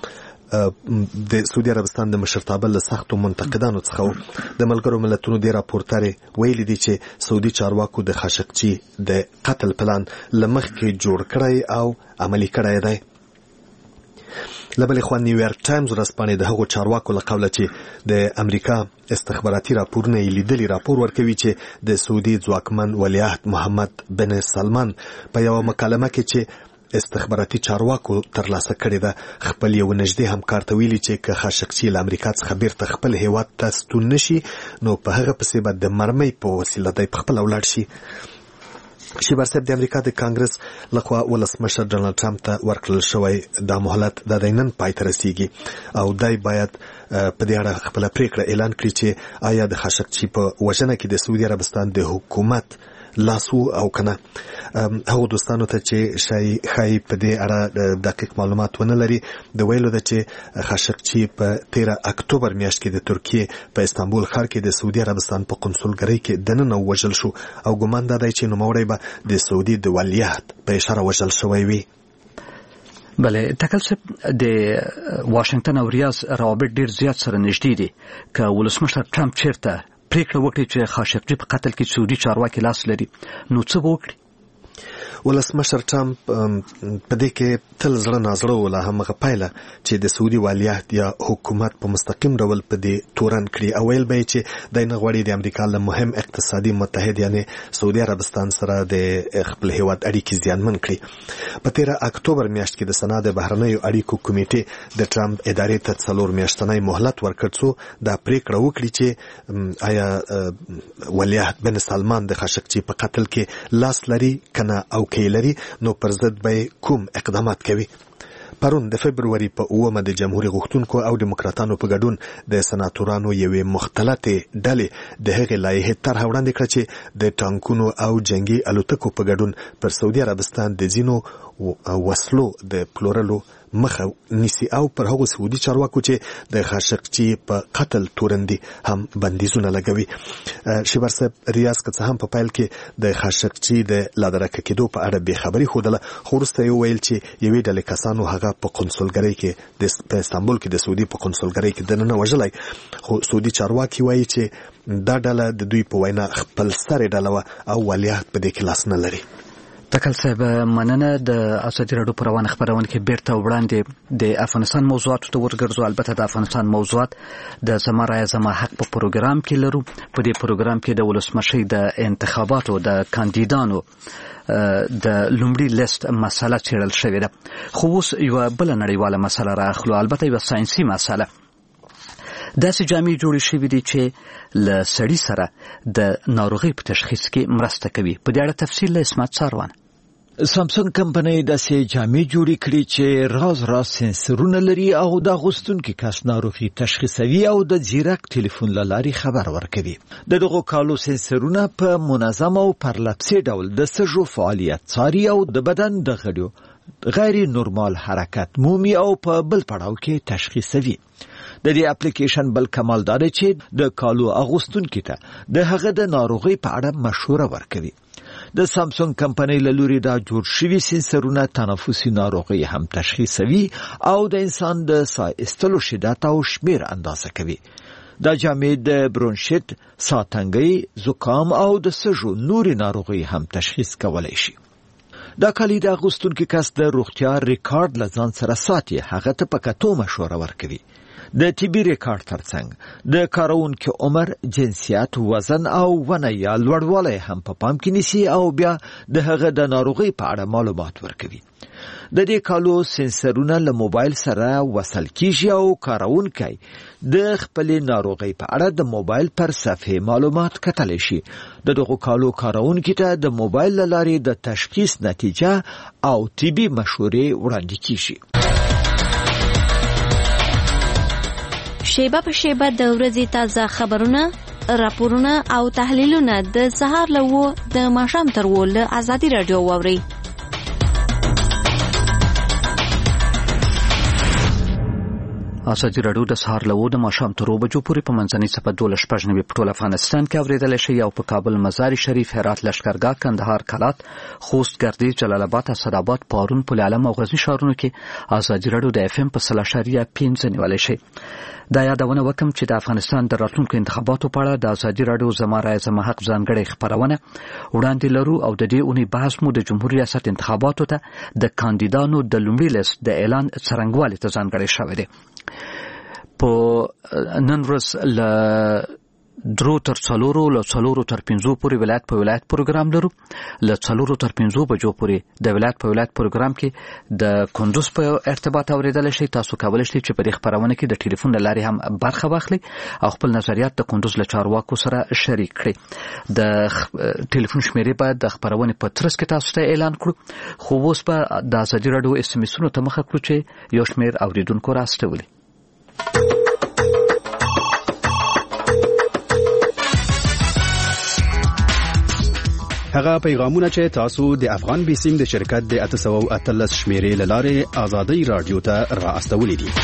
د سعودي عربستان د مشرتابه له سختو منتقدانو څخه د ملګرو ملتونو د راپورټر ویلي دي چې سعودي چارواکو د خاشقجي د قتل پلان لمخکې جوړ کړی او عملي کړی دی. لبلې خو نیویارک ټایمز ورځپاڼې د هغو چارواکو له قوله چې د امریکا استخباراتي راپورونه یې لیدلي راپور ورکوي چې د سعودي ځواکمن ولیعهد محمد بن سلمان په یوه مکالمه کې چې استخباراتي چارواکو ترلاسه کړې ده خپل یو نږدې همکار ته ویلي چې که خاشقجي له امریکا څخه بیرته خپل هیواد ته ستون نشي نو په هغه پسې به د مرمۍ په وسیله دی په خپله ولاړ شي. شیبر صاحب د امریکا د کانګرس لخوا ولسمشر ډانلډ ټرمپ ته ورکړل شوی دا مهلت د نن پای ته رسیږي او دای باید په دې اړه خپل پریکړه اعلان کړي چې آیا د خاشقجي په وژنه کې د سعودي عربستان د حکومت لاسو او کنه. هغه دوستانو ته چې شای خای په دې اړه دقیق معلومات ونه لري د ویلو د چې خاشقجي په تیرا اکتوبر میاشت کې د ترکیه په استانبول ښار کې د سعودي عربستان په قونسلګرۍ کې دننه وژل شو او ګمان دا دی چې نوموړی به د سعودي د ولیعهد په اشاره وژل شوی وي. بله تکل صاحب د واشنگټن او ریاض روابط ډیر زیات سره نږدې دي که ولسمشر ټرمپ چیرته پریکړه وکړي چې خاشقجي په قتل کې سعودي چارواکي لاس لري نو څه به وکړي؟ ولسمشر ټرمپ په دې کې تل زړه نازړه ولا همغه پایله چې د سعودي ولیعهد یا حکومت په مستقیم ډول په دې تورن کړي او ویل به چې د نه غوړي د امریکا له مهم اقتصادي متحد یعنی سعودي عربستان سره د خپل هیواد اړیکې زیانمن کړي. په تیرا اکتوبر میاشت کې د سنا د بهرنیو اړیکو کمیټې د ټرمپ ادارې ته څلور میاشتنۍ مهلت ورکړ څو دا پریکړه وکړي چې آیا ولیعهد بن سلمان د خاشقجي په قتل کې لاس لري کنه او کې لري نو پر ضد به کوم اقدامات کوي. پرون د فبرवरी په اومه د جمهوریت غوښتونکو او دیموکراتانو په ګډون د سناتورانو یوې مختلطې ډلې د هغې لایحې طرحه وړاندې کړه چې د ټانکونو او جنگي الوتکو په ګډون پر سعودي عربستان د ځینو وسلو د پلورلو مخه نیسي او پر هغو سعودي چارواکو چې د خاشقچي په قتل تورندي هم بندیزونه لګوي. شیبر صاحب ریاض که څه هم په پیل کې د خاشقچي د لادرکه کېدو په اړه بې خبري ښودله، خو وروسته یې وویل چې یوې ډلې کسانو هغه په قونسلګرۍ کې په استانبول کې د سعودي په قونسلګرۍ کې دننه وژلی، خو سعودي چارواکي وایي چې دا ډله د دوی په وینا خپل سرې ډله وه او ولیعهد په دې کې لاس نه لري. تکل صاحب مننه. د ازادي راډیو پر روانه خبرونه کې بیرته وړاندې د افغانستان موضوعات ته ورګرځو. البته د افغانستان موضوعات د زما رایه زما حق په پروګرام کې لرو. په دې پروګرام کې د ولسمشي د انتخاباتو د کاندیدانو د لومړي لیست مسله چیرل شوې ده، خو اوس یو بل نړیواله مسله راخلو، البته یو ساينسي مسله. داسې جامې جوړې شوې دي چې له سړي سره د ناروغۍ په تشخیص کې مرسته کوي. په دې اړه تفصیل له اسمت څاروان. سامسونګ کمپنۍ داسې جامې جوړې کړې چې راز راز سنسرونه لري او د اغوستونکي کس ناروغي تشخیصوي او د ځیرک ټلیفون له لارې خبر ورکوي. د دغو کالو سنسرونه په منظم او پرلپسې ډول د سږو فعالیت څاري او د بدن د غړیو غیر نورمال حرکت مومي او په بل پړاو کې تشخیصوي. د دې اپلیکیشن بل کمال دا دی چې د کالو اغوستونکي ته د هغه د ناروغي په اړه مشوره ورکوي. د سامسونګ کمپنۍ له لوري دا جوړ شوي سنسرونه تنفسي ناروغي هم تشخیصوي او د انسان د ساه ایستلو شدت او شمیر اندازه کوي. دا جامې د برونشیت، ساه تنګۍ، زکام او د سږو نورې ناروغي هم تشخیص کولی شي. دا کالي د اغوستونکي کس د روغتیا ریکارډ له ځان سره ساتي، هغه ته په کتو مشوره ورکوي. د طبي ریکارډ ترڅنګ د کارونکو عمر، جنسیت، وزن او ونه یا لوړوالی هم په پام کې نیسي او بیا د هغه د ناروغۍ په اړه معلومات ورکوي. د دې کالو سنسرونه له موبایل سره وصل کیږي او کارونکی د خپل ناروغۍ په اړه د موبایل پر صفحه معلومات کتلی شي. د دغو کالو کارونکي ته د موبایل له لارې د تشخیص نتیجه او طبي مشورې وړاندې کیږي. شیبه په شیبه د ورځې تازه خبرونه، راپورونه او تحلیلونه د سهار له و د ماښام تر و له ازادي راډیو واورئ. ازادي راډیو د سهار له و د ماښام تر و بجو پورې په منځنۍ څپه دولس شپږ نوي په ټول افغانستان کې اورېدلی شئ او په کابل، مزار شریف، هرات، لښکرګاه، کندهار، کلات، خوست، ګردیز، جلال آباد، اسداباد، پارون، پل علم او غزني ښارونو کې ازادي راډیو د اف ام په سل اشاریه پنځه نیولی شئ. دا یادونه وکم چې د افغانستان د راتلونکو انتخاباتو په اړه د ازادي راډیو زما رایه زما حق ځانګړې خبرونه وړاندې لرو او د دې اونۍ بحث مو د جمهوریت ریاست انتخاباتو ته د کاندیدانو د لومړي لیست د اعلان څرنګوالي ته ځانګړی شوی دی. په نن ورځ له درو تر څلورو له څلورو تر پنځو پورې ولایت په ولایت پروګرام لرو. له څلورو تر پنځو بجو پورې د ولایت په ولایت پروګرام کې د کندوز په ارتباط اوریدل شي. تاسو کولی شئ چې په دې خبرونه کې د ټلیفون له لارې هم برخه واخلئ او خپل نظریات د کندوز له چارواکو سره شریک کړئ. د ټلیفون شمیرې باید د خبرونې په ترڅ کې تاسو ته اعلان کړو، خو اوس به د ازادي راډیو اس ام اسونو ته مخه کړو چې یو شمیر اوریدونکو راستولي. هغه پیغامونه چې تاسو د افغان بیسیم د شرکت د اته سوه او اتلس شمیرې له لارې ازادي راډیو ته را استولي دي.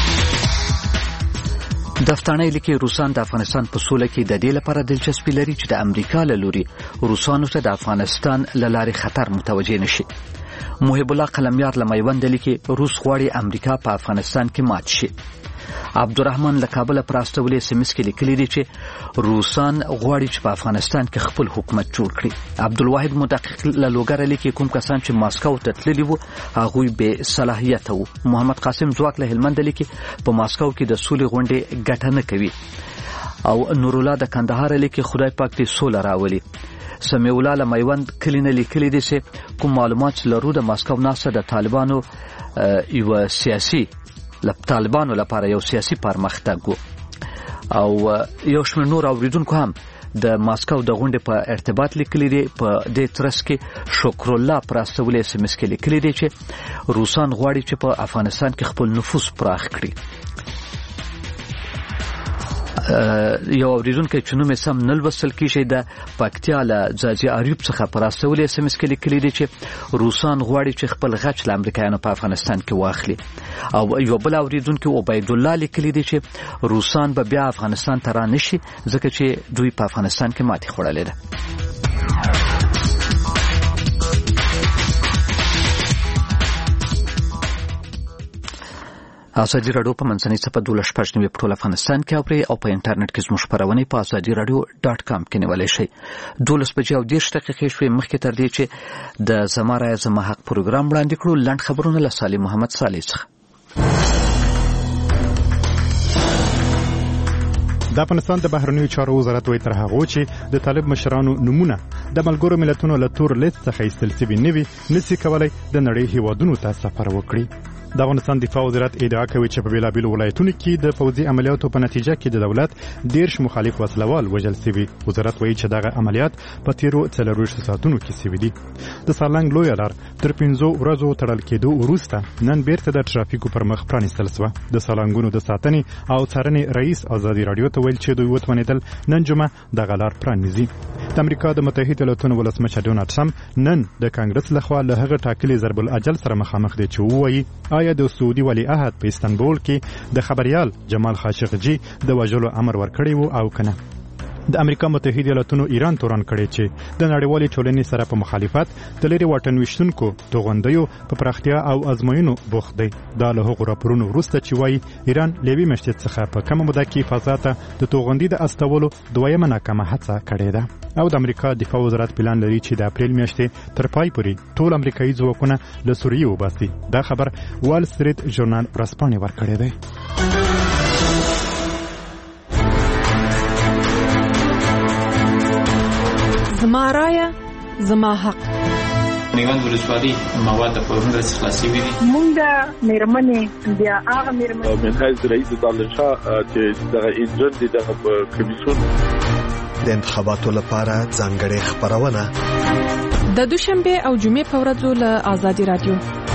دفتانه لیکي روسان د افغانستان په سوله کې د دې لپاره دلچسپي لري چې د امریکا له لوري روسانو ته د افغانستان له لارې خطر متوجه نشي. محب الله قلمیار له میوند لیکي روس غواړي امریکا په افغانستان کې مات شي. عبدالرحمن له کابل پر استولي اس ام اس کې لیکلي دي چې روسان غواړي چې په افغانستان کې خپل حکومت جوړ کړي. عبدالواحد مدقق له لوګر لیکي کوم کسان چې ماسکو ته تللي وو هغوی به صلاحیت وو. محمد قاسم ځواک له هلمند لیکي په ماسکو کې د سولې غونډې ګټه نه کوي. او نور الله د کندهار لیکي خدای پاک دې سوله راولي. سمیع الله له میوند کلینه لیکلي دي چې کوم معلومات لرو د ماسکو ناسه د طالبانو یو سیاسي ل طالبانو لپاره یو سیاسي پرمختګ او یو شمېر نور اوریدونکو هم د ماسکو د غونډې په ارتباط لیکلي دي. په دې ترڅ کې شکر الله پر استولې اس ام اس کې لیکلي دي چې روسان غواړي چې په افغانستان کې خپل نفوذ پراخ کړي. یو اوریدونکو چې نوم یې سم نه لوستل کېږي د پکتیا له ځاځي اریوب څخه پر استولې اس ام اس کې لیکلي دي چې روسان غواړي چې خپل غچ له امریکایانو په افغانستان کې واخلي. او یو بل اوریدونکو عبید الله لیکلي دي چې روسان به بیا افغانستان ته را نشي ځکه چې دوی په افغانستان کې ماتې خوړلې ده. ازادي راډیو په منځنۍ صفحه دولس شپږ نوي په ټول افغانستان کې اوري او په انټرنیټ کې زموږ خپرونې په ازادي راډیو ډاټ کام کې نیولای شئ. دولس بجې او دېرش دقیقې شوې مخکې تر دې چې د زما رایه زما حق پروګرام وړاندې کړو. لنډ خبرونه له صالح محمد صالح څخه. د افغانستان د بهرنیو چارو وزارت وایي تر هغه چې د طالب مشرانو نمونه د ملګرو ملتونو له تور لیست څخه ایستل شوي نه وي نسي کولای د نړۍ هیوادونو ته سفر وکړي. د افغانستان دفاع وزارت ادعا کوي چې په بیلابیلو ولایتونو کې د پوځي عملیاتو په نتیجه کې د دولت دیرش مخالف وسلوال وژل شوي. وزارت وایي چې دغه عملیات په تیرو څلرویشتو ساعتونو کې شوي دي. د سالنګ لویه لار تر پنځو ورځو تړل کېدو وروسته نن بیرته د ترافیکو پر مخ پرانیستل شوه. د سالنګونو د ساتنې او څارنې رئیس ازادي راډیو ته ویل چې دوی وتوانېدل نن جمعه دغه لار پرانیزي. د امریکا د متحده ایالاتونو ولسمشر ډونالډ ټرمپ نن د کانګرس لخوا له هغه ټاکلي ضرب الاجل سره مخامخ دی چې وایي آیا د سعودي ولی عهد په استانبول کې د خبريال جمال خاشقجي د وژلو امر ورکړی وو او کنه. د امریکا متحده ایالاتونو ایران تورن کړی چې د نړیوالې ټولنې سره په مخالفت د لري واټن وشتونکو توغندیو په پراختیا او ازموینو بوخت دی. دا له هغو راپورونو وروسته چې وایي ایران لوي مشت څخه په کومه موده کې فضا ته د توغندي د استولو دویمه ناکامه هڅه کړې ده. او د امریکا دفاع وزارت پلان لري چې د اپریل میاشتې تر پای پورې ټول امریکایي ځواکونه له سوریې وباسي. دا خبر وال ستریت ژورنال ورځپاڼې ورکړی دی. زما رایه زما حق. نیوند ولسوالي مواد په ورنده خلاصي وي. مونږ د میرمنې بیا هغه میرمنې منهج رئیس دالن شاه چې دغه انجن دي دغه کمیسیون د انتخاباتو لپاره ځانګړې خبرونه د دوشنبه او جمعې په ورځو له ازادي رادیو.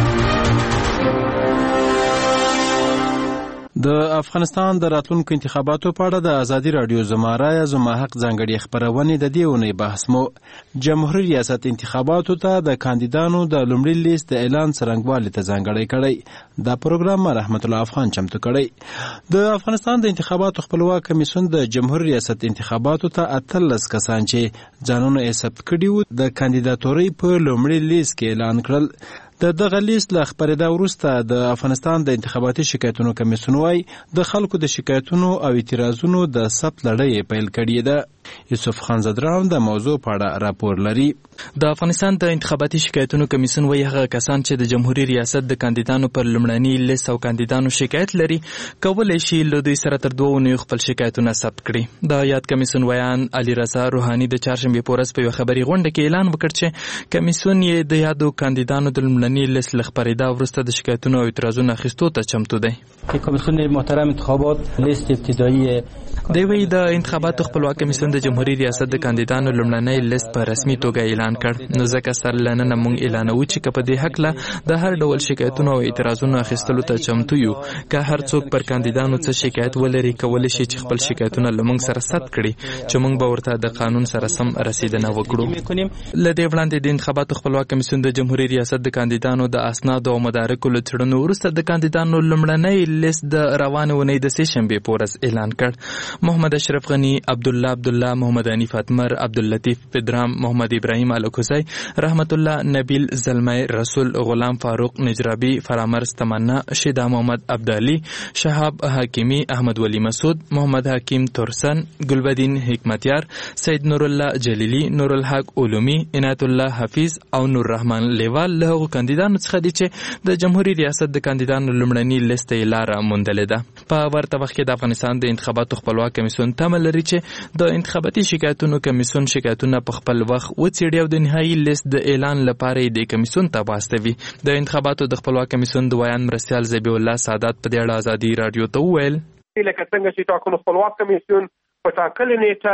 د افغانستان د راتلونکو انتخاباتو په اړه د ازادي رادیو زما رایه زما حق ځانګړي خبرونه د دې ونې بحث مو جمهوریت ریاست انتخاباتو ته د کاندیدانو د لومړي لیست د اعلان څرنګوالي ته ځانګړي کړی. دا پروګرام رحمت الله افغان چمتو کړی. د افغانستان د انتخاباتو خپلواک کمیسیون د جمهوریت ریاست انتخاباتو ته اتلس کسان چې ځانونه یې ثبت کړي وو د کاندیداتورۍ په لومړي لیست کې اعلان کړل. د دغه لیست له خبرېدا وروسته د افغانستان د انتخاباتي شکایتونو کمیسیون وايي د خلکو د شکایتونو او اعتراضونو د ثبت لړۍ پیل کړې ده. یوسف خان زدران د موضوع په اړه راپور لري. د افغانستان د انتخاباتي شکایتونو کمیسیون وايي هغه کسان چې د جمهوریت ریاست د کاندیدانو پر لومړني لیست او کاندیدانو شکایت لري کولای شي له دوی سره تر دوه اونیو خپل شکایتونه ثبت کړي. د یاد کمیسیون ویان علي رضا روحاني د چهارشنبې په ورځ په یو خبري غونډه کې اعلان وکړ چې کمیسیون یې د یادو کاندیدانو د لومړني لیست له خبرېدا وروسته د شکایتونو او اعتراضونو اخیستو ته چمتو دی. کمیسیون محترم انتخابات لیست ابتدایی دی وی د انتخاباتو خپلواک کمیسیون د جمهوریت ریاست د کاندیدانو لومړنی لیست په رسمي توګه اعلان کړ. نو ځکه سره لننه موږ اعلانوو چې په دې حق له د هر ډول شکایتونو او اعتراضونو اخیستلو ته چمتو یو. که هر څوک پر کاندیدانو څه شکایت ولري کولای شي چې خپل شکایتونه له موږ سره ثبت کړي چې موږ به ورته د قانون سره سم رسیدنه وکړو. له دې وړاندې د انتخاباتو خپلواک کمیسیون د جمهوریت ریاست د کاندیدانو د اسناد او مدارکو له څېړنو وروسته د کاندیدانو لومړنی لیست د روانې اونۍ د سې شنبې په ورځ اعلان کړ. محمد اشرف غنی، عبدالله عبدالله، محمد حنیف اتمر، عبداللطیف پدرام، محمد ابراهیم الکوزی، رحمت الله نبیل زلمی، رسول غلام فاروق نجرابی، فرامرز تمنا، شیدا محمد عبدالعلی، شهاب حکیمی، احمد ولی مسعود، محمد حکیم ترسن، گلبدین حکمتیار، سید نور الله جلیلی، نور الحق علومی، عنایت الله حفیظ او نور رحمان لیوال له هغو کاندیدانو څخه دي چې د جمهوریت ریاست د کاندیدانو لومړني لیست یې لاره موندلې ده. په ورته وخت کې د افغانستان د انتخاباتو خپلواک کمیسیون تمه لري چې د انتخاباتي شکایتونو کمیسیون شکایتونه په خپل وخت وڅېړي او د نهایي لیست د اعلان لپاره د کمیسیون ته واستوي. د انتخاباتو د خپلواک کمیسیون د ویان مرستیال ذبیح الله سادات په دې اړه ازادي راډیو ته وویل لکه څنګه چې ټاکنو خپلواک کمیسیون په ټاکلې نیټه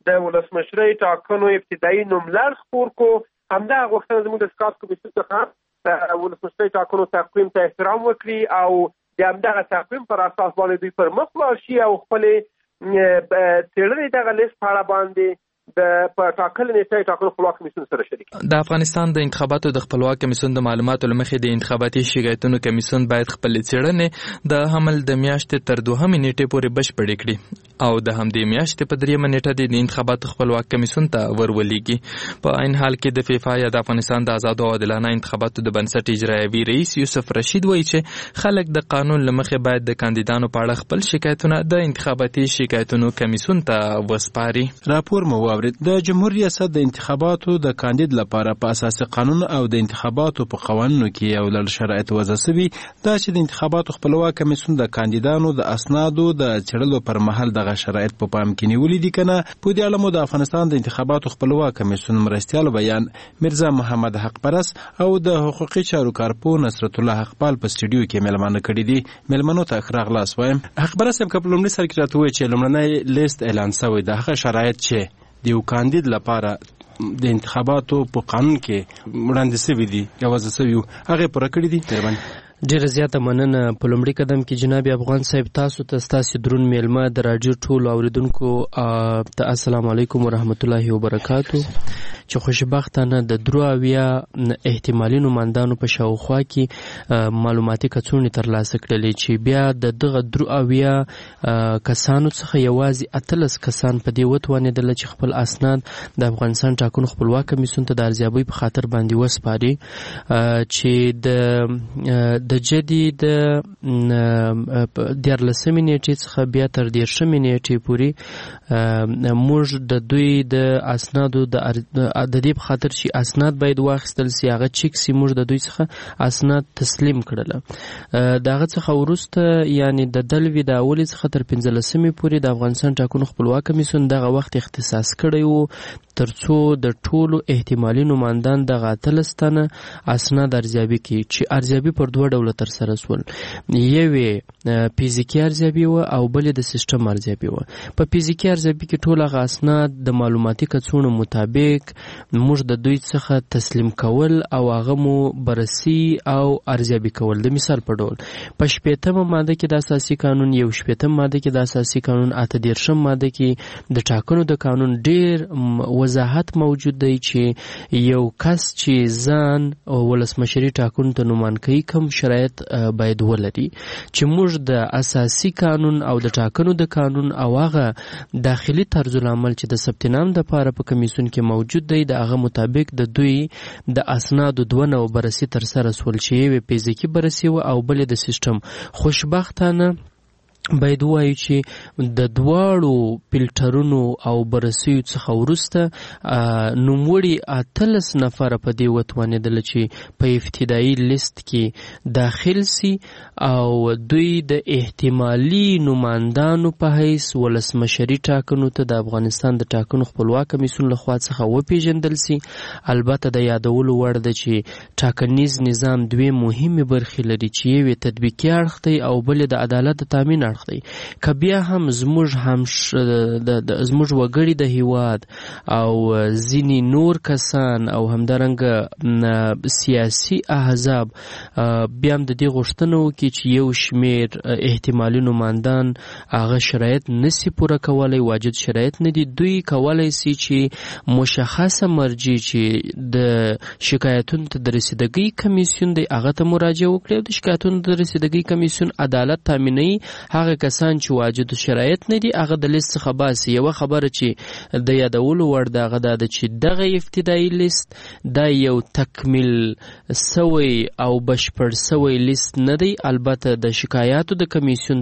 د ولسمشرۍ ټاکنو ابتدایي نوملړ خپور کو. همدغه غوښتنه زموږ د اسقاط کمیسیون څخه ولسمشرۍ ټاکنو تقویم ته احترام وکړي او د همدغه تقویم پر اساس باندې دوی پر مخ ولاړ شي او خپلې څېړنې دغه لیست په اړه باندې د په ټاکلې نیټې ټاکنو خپلواک کمیسیون سره شریک. د افغانستان د انتخاباتو د خپلواک کمیسیون د معلوماتو لمخې د انتخاباتي شکایتونو کمیسیون باید خپل څېړنې د حمل د میاشتې تر دوهمې نیټې پورې بشپړې کړي او د همدې میاشتې په دریمه نیټه د انتخاباتو خپلواک کمیسیون ته ورولېږي. په عین حال کې د فیفا یا د افغانستان د آزادو او عادلانه انتخاباتو د بنسټ اجرایوي رئیس یوسف رشید وایي چې خلک د قانون لمخې باید د کاندیدانو په اړه خپل شکایتونه د انتخاباتي شکایتونو کمیسیون ته وسپاري. راپور مو د جمهور ریاست د انتخاباتو د کاندید لپاره په اساسي قانون او د انتخاباتو په قوانینو کې یو لړ شرایط وضع شوي دا چې د انتخاباتو خپلواک کمیسیون د کاندیدانو د اسنادو د څېړلو پر مهال دغه شرایط په پام کې نیولي دي کنه. په دې اړه مو د افغانستان د انتخاباتو خپلواک کمیسیون مرستیال بیان میرزا محمد حق پرس او د حقوقي چارو کارپو نصرت الله حقپال په سټډیو کې ملمانه کړي دي. ملمنو ته اخراغلاس وایم. حق پرس په لومړي سر کې راته وایي چې لومړنی لیست اعلان شوی د هغه شرایط چې د یو کاندید لپاره د انتخاباتو په قانون کې وړاندې شوي دي یا وضع شوي هغه پوره کړي دي. مهرباني. ډیره زیاته مننه. په لومړي قدم کې جناب افغان صاحب تاسو ته ستاسو درون میلمه د راډیو ټولو اوریدونکو ته السلام علیکم ورحمت الله وبرکاتو چې خوشبختانه د درو اویا احتمالي نمایندانو په شاوخوا کې معلوماتي کڅوړې ترلاسه کړلې چې بیا د دغه درو اویا کسانو څخه یوازې اتلس کسان په دې وتوانېدل چې خپل اسناد د افغانستان ټاکنو خپلواک کمیسیون ته د ارزیابۍ په خاطر باندې وسپاري چې د د جدي د دیارلسمې نیټې څخه بیا تر دیرشمې نیټې پورې موږ د دوی د اسنادو د دې په خاطر چې اسناد باید واخیستل سي هغه چیک سي موږ د دوی څخه اسناد تسلیم کړل. د هغه څخه وروسته یعنی د دلوي د اولې څخه تر پنځلسمې پورې د افغانستان ټاکنو خپلواک کمیسیون دغه وخت اختصاص کړی و ترڅو د ټولو احتمالي نمایندان دغه اتلس تنه اسناد ارزیابي کړي چې ارزیابي پر دوه ډوله تر سره سول. یوې فزیکي ارزیابي و او بلې د سیستم ارزیابي و. په فزیکي ارزیابي کې ټول هغه اسناد د معلوماتي کڅوړو مطابق موږ د دوی څخه تسلیم کول او هغه مو بررسي او ارزیابي کول. د مثال په ډول په شپږمه ماده کې د اساسي قانون یو شپږم ماده کې د اساسي قانون اته دیرشم ماده کې د ټاکنو د قانون ډیر وضاحت موجود دی چې یو کس چې ځان ولسمشري ټاکنو ته نومان کوي کوم شرایط باید ولري چې موږ د اساسي قانون او د ټاکنو د قانون او هغه داخلي طرز العمل چې د ثبت نام د لپاره په کمیسیون کې موجود دی د هغه مطابق د دوی د اسنادو دوه نوع بررسي تر سره سول چې یوې فزیکي بررسي و او بلې د سیستم. خوشبختانه باید وایو چې د دواړو فلټرونو او بررسیو څخه وروسته نوموړي اتلس نفره په دې وتوانېدل چې په ابتدایي لیست کې داخل سي او دوی د احتمالي نمایندانو په حیث ولسمشري ټاکنو ته د افغانستان د ټاکنو خپلواک کمیسیون لخوا څخه وپېژندل سي. البته د یادولو وړ ده چې ټاکنیز نظام دوې مهمې برخې لري چې یوې تطبیقي اړخ دی او بلې د عدالت د تامین اړخ دی. که بیا هم زموږ هم زموږ وګړي د هیواد او ځینې نور کسان او همدارنګه سیاسي احزاب بیا هم د دې غوښتنه وکړي چې یو شمیر احتمالي نمایندان هغه شرایط نسی پوره کولی واجد شرایط نه دي دوی کولی سي چې مشخصه مرجع چې د شکایتونو ته د رسیدګۍ کمیسیون دی هغه ته مراجعه وکړي او د شکایتونو د رسیدګۍ کمیسیون عدالت تامینوي هغه کسان چې واجد شرایط نه دي هغه د لیست څخه باسي. یوه خبره چې د یادولو وړ ده هغه دا ده چې دغه ابتدایي لیست دا یو تکمیل سوی او بشپړ سوی لیست نه دی. البته د شکایاتو د کمیسیون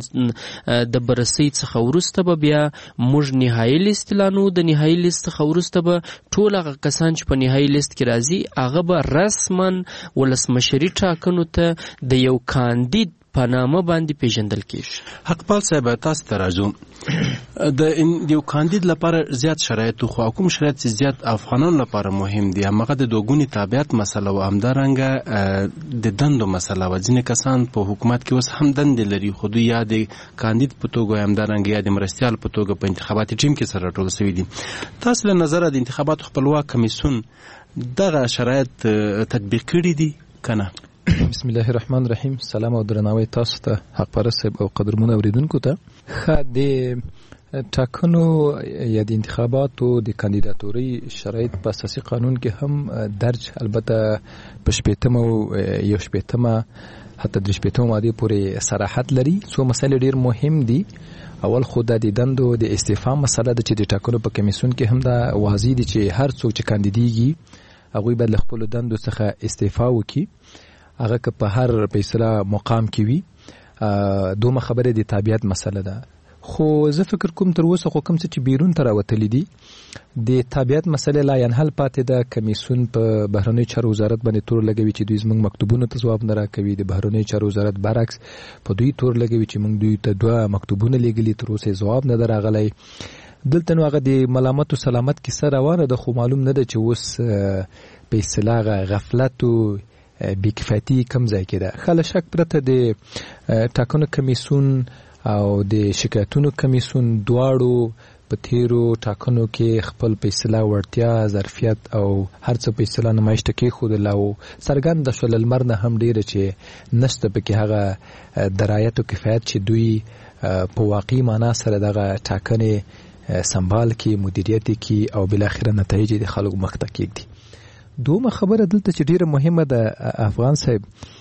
د بررسۍ څخه وروسته به بیا موږ نهایي لیست اعلانوو. د نهایي لیست څخه وروسته به ټول هغه کسان چې په نهایي لیست کې راځي هغه به رسما ولسمشري ټاکنو ته د یو کاندید په نامه باندې پیژندل کیږي. حقپال صاحب تاسو ته راځو. د یو کاندید لپاره زیات شرایط خو کوم شرایط چې زیات افغانانو لپاره مهم دي هغه د دوګونی تابعیت مسله او همدارنګه د دندو مسله و. ځینې کسان په حکومت کې اوس هم دندې لري خو دوی یا د کاندید په توګه همدارنګه یا د مرستیال په توګه په انتخاباتي ټیم کې سره راټول شوي دي. تاسو له نظره د انتخاباتو خپلواک کمیسیون دغه شرایط تطبیق کړي دي کنه؟ بسم الله الرحمن الرحیم. سلام او درناوی تاسو ته حق پرست او قدرمن اوریدونکو ته. خ د ټاکنو یا د انتخاباتو د کاندیداتوري شرایط په اساسي قانون کې هم درج، البته په شپږمه او یو شپږمه حتی د شپږمه ماده پورې صراحت لري. څو مسایل ډیر مهم دي. اول خو د دندو د استعفا مسله د چې د ټاکنو په کمیسیون کې هم دا واضح دي چې هر څوک چې کاندیدیږي هغوی باید له خپلو دندو څخه استعفا وکړي، هغه که په هر فیصله مقام کې وي. دومره خبره د تابعیت مسله ده. خو زه فکر کوم تر اوسه خو کوم څه چې بیرون ته راوتلي دي د تابعیت مسله لا ینحل پاتې ده. کمیسیون په بهرنیو چارو وزارت باندې تور لګوي چې دوی زموږ مکتوبونو ته ځواب نه راکوي. د بهرنیو چارو وزارت برعکس په دوی تور لګوي چې موږ دوی ته دوه مکتوبونه لیږلي، تر اوسه ځواب نه ده راغلی. دلته نو هغه د ملامت او سلامت کیسه روانه ده، خو معلوم نه ده چې اوس په اصطلاح غفلت او بیکفایتي کم ځای کې ده. خله شک پرته د ټاکنو کمیسیون او د شکایتونو کمیسیون دواړو په تیرو ټاکنو کې خپل په اصطلاح وړتیا، ظرفیت او هر څه په اصطلاح نمایش ته کېښودل او څرګنده شول لمر نه هم ډیره چې نشته پکې هغه درایت او کفایت چې دوی په واقعي معنا سره دغه ټاکنې سنبال کې مدیریت کې او بالاخره نتایج د خلکو مخ ته کېږدي. دومره خبره دلته چې ډیره مهمه ده افغان صاحب،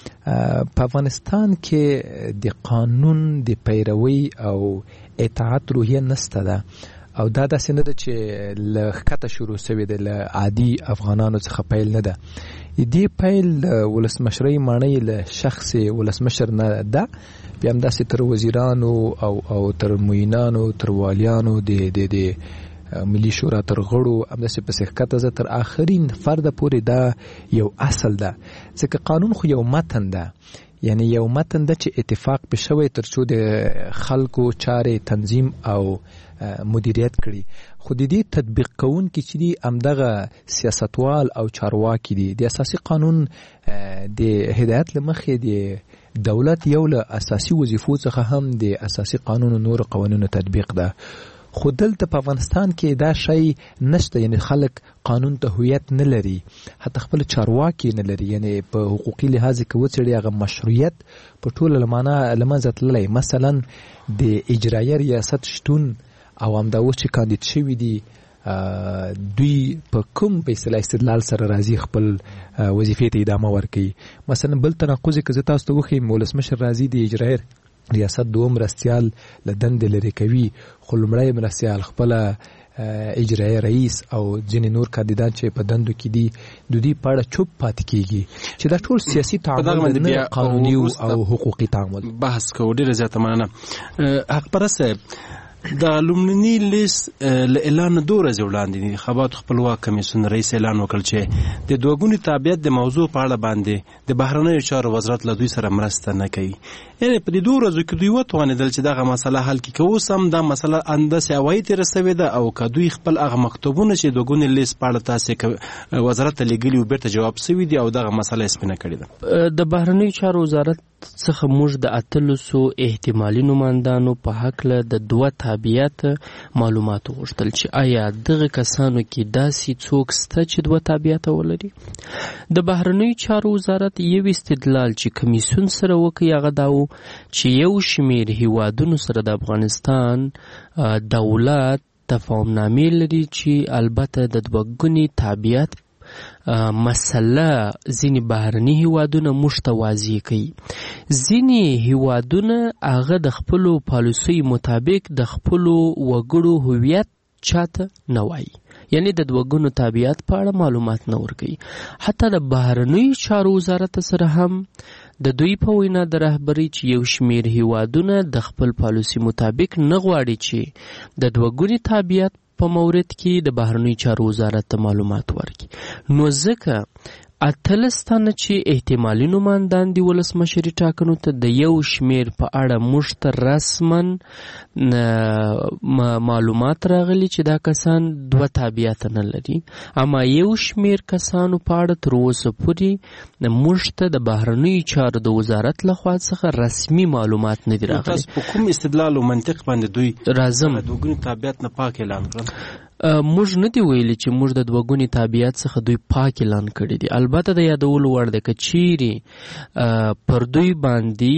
په افغانستان کې د قانون د پیروي او اطاعت روحیه نسته ده او دا داسې نه ده چې له ښکته شروع شوې ده، له عادي افغانانو څخه پیل نه ده. دې پیل ولسمشرۍ ماڼۍ له شخص ولسمشر نه ده، بیا همداسې تر وزیرانو او او تر معینانو تر والیانو د د ملي شورا تر غړو همداسې پسې ښکته زه تر آخرین فرده پورې دا یو اصل ده. ځکه قانون خو یو متن ده، یعنی یو متن ده چې اتفاق په شوی تر څو د خلکو چارې تنظیم او مدیریت کړي. خو د دې تطبیق کوونکي چې دي همدغه سیاستوال او چارواکي دي. د اساسي قانون د هدایت له مخې د دولت یو له اساسي وظیفو څخه هم د اساسي قانون او نور قوانینو تطبیق ده. خو دلته په افغانستان کې دا شی نشته، یعنی خلک قانون ته هویت نه لري، حتی خپل چارواکي نه لري. یعنی په حقوقي لحاظ کې وڅېړي هغه مشروعیت په ټوله له منځه تللی. مثلا د اجرایه ریاست شتون او همدا اوس چې کاندید شوي دي دوی په کوم په اصطلاح استدلال سره راځي خپل وظیفې ته ادامه ورکوي. مثلا بل تناقض که زه تاسو ته وښیم، ولسمشر راځي د اجرایه ریاست دوم مرستیال له دندې لرې کوي، خو لومړی مرستیال خپله اجرایه رئیس او ځینې نور کاندیدان چې په دندو کې دي د دوی په اړه چوپ پاتې کیږي چې دا ټول سیاسي تعامل نه قانوني او حقوقي تعامل. بحث کوو. ډېره زیاته مننه حق پرست صاحب. د لومړني لیست له اعلان دوه ورځې وړاندې د انتخاباتو خپلواک کمیسیون رئیس اعلان وکړ چې د دوګوني تابعیت د موضوع په اړه باندې د بهرنیو چارو وزارت له دوی سره مرسته نه کوي. یعنې په دې دوه ورځو کې دوی وتوانېدل چې دغه مسله حل کړي. که اوس هم دا مسله انداسې هوایي تېره سوې ده او که دوی خپل هغه مکتوبونه چې دوګوني لیست په اړه تاسې وزارت ته لیږلي و بېرته جواب سوي دي او دغه مسله یې سپینه کړې ده. د بهرنیو چارو وزارت څخه موږ د اتلسو احتمالي نمایندانو په هکله د دوه تابعیت معلومات وغوښتل چې آیا دغه کسانو کې داسې څوک شته چې دوه تابعیت ولري. د بهرنیو چارو وزارت یو استدلال چې کمیسیون سره وکړي هغه دا و چې یو شمېر هیوادونو سره د افغانستان دولت تفاهمنامې لري چې البته د دوه ګوني تابعیت مسله ځینې بهرني هیوادونه موږ ته واضح کوي. ځینې هیوادونه هغه د خپلو پالیسۍ مطابق د خپلو وګړو هویت چاته نه وایي، یعنی د دوه ګونو تابعیت په اړه معلومات نه ورکوي. حتی د بهرنیو چارو وزارت سره هم د دوی په وینا د رهبرۍ چې یو شمېر هیوادونه د خپل پالیسۍ مطابق نه غواړي چې د دوه ګوني تابعیت په مورد کې د بهرنیو چارو وزارت ته معلومات ورکړي. نو ځکه اتلس تنه چې احتمالي نوماندان دي ولسمشري ټاکنو ته د یو شمیر په اړه موږ ته رسمن معلومات راغلي چې دا کسان دوه تابعیت نه لري، اما یو شمیر کسانو په اړه تر اوسه پورې موږ ته د بهرنیو چارو د وزارت لخوا څخه رسمي معلومات نه دي راغلي. تاسو په کوم استدلال او منطق باندې دوی راځم د دوه تابعیت نه پاک اعلان کړل؟ موږ نه دی ویلي چې موږ د دوګونی تابعیت څخه دوی پاک اعلان کړی دي. البته د یادولو وړ ده که چیرې پر دوی باندې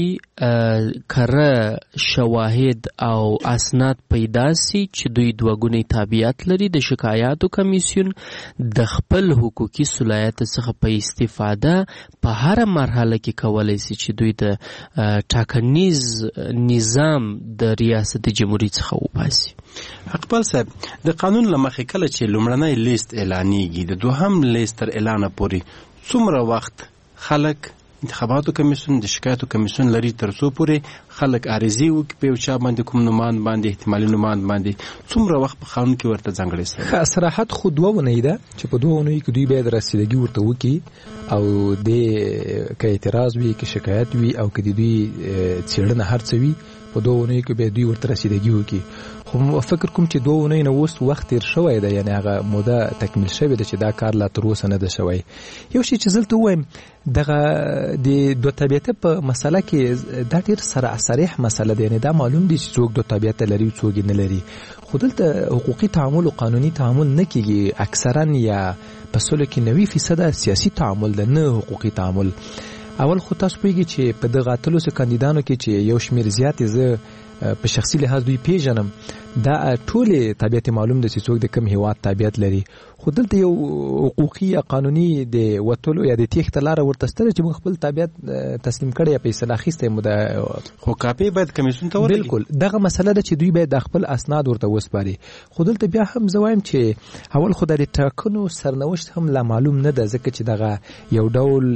کره شواهد او اسناد پیدا سي چې دوی دوګونی تابعیت لري، د شکایاتو کمیسیون د خپل حقوقي صلاحیت څخه په استفاده په هر مرحله کې کولای سي چې دوی د ټاکنیز نظام د ریاست جمهوریت څخه وباسي. اقبال صاحب، د قانون لمخې کله چې لومړنی لیست اعلانېږي د دوهم لیست تر اعلانه پورې څومره وخت خلک انتخاباتو کمیسیون د شکایتو کمیسیون لري تر څو پورې خلک عریضې وکړي په یو چا باندې کوم نوماند باندې احتمالي نوماند باندې څومره وخت په قانون کې ورته ځانګړی سوی؟ ښه صراحت خو دوه اونۍ ده چې په دوه اونیو کې دوی باید رسیدګي ورته وکړي او د که اعتراض وي که شکایت وي او که د دوی څېړنه هر څه وي په دوه اونیو کې باید دوی ورته رسیدګي وکړي. خو فکر کوم چې دوه اونۍ نه اوس وخت تیر شوی ده، یعنې هغه موده تکمیل شوې ده چې دا کار لا تر اوسه نه ده شوی. یو شی چې دلته ووایم دغه د دوه تابعیت په مسله کې دا ډېر سره صریح مسله ده، یعنې دا معلوم دي چې څوک دوه تابعیت لري څوک یې نه لري. خو دلته حقوقي تعامل او قانوني تعامل نه کېږي، اکثرا یا په سلو کې نوي فیصده سیاسي تعامل ده نه حقوقي تعامل. اول خو تاسو پوهیږئ چې په دغه اتلسو کاندیدانو کې چې یو شمېر زیات زه په شخصي لحاظ دوی پیژنم، دا ټولې تابعیت معلوم ده چې څوک د کوم هیواد تابعیت لري. خو دلته یو حقوقي یا قانوني د وتلو یا د تېښته لاره ورته شته چې موږ خپل تابعیت تسلیم کړی یا فیصله اخیستی مو ده، خو کاپي باید کمیسیون ته ورغلي. بالکل دغه مسله ده چې دوی باید د خپل اسناد ورته وسپاري. خو دلته بیا هم زه وایم چې اول خو د ټاکنو سرنوشت هم لا معلوم نه ده، ځکه چې دغه یو ډول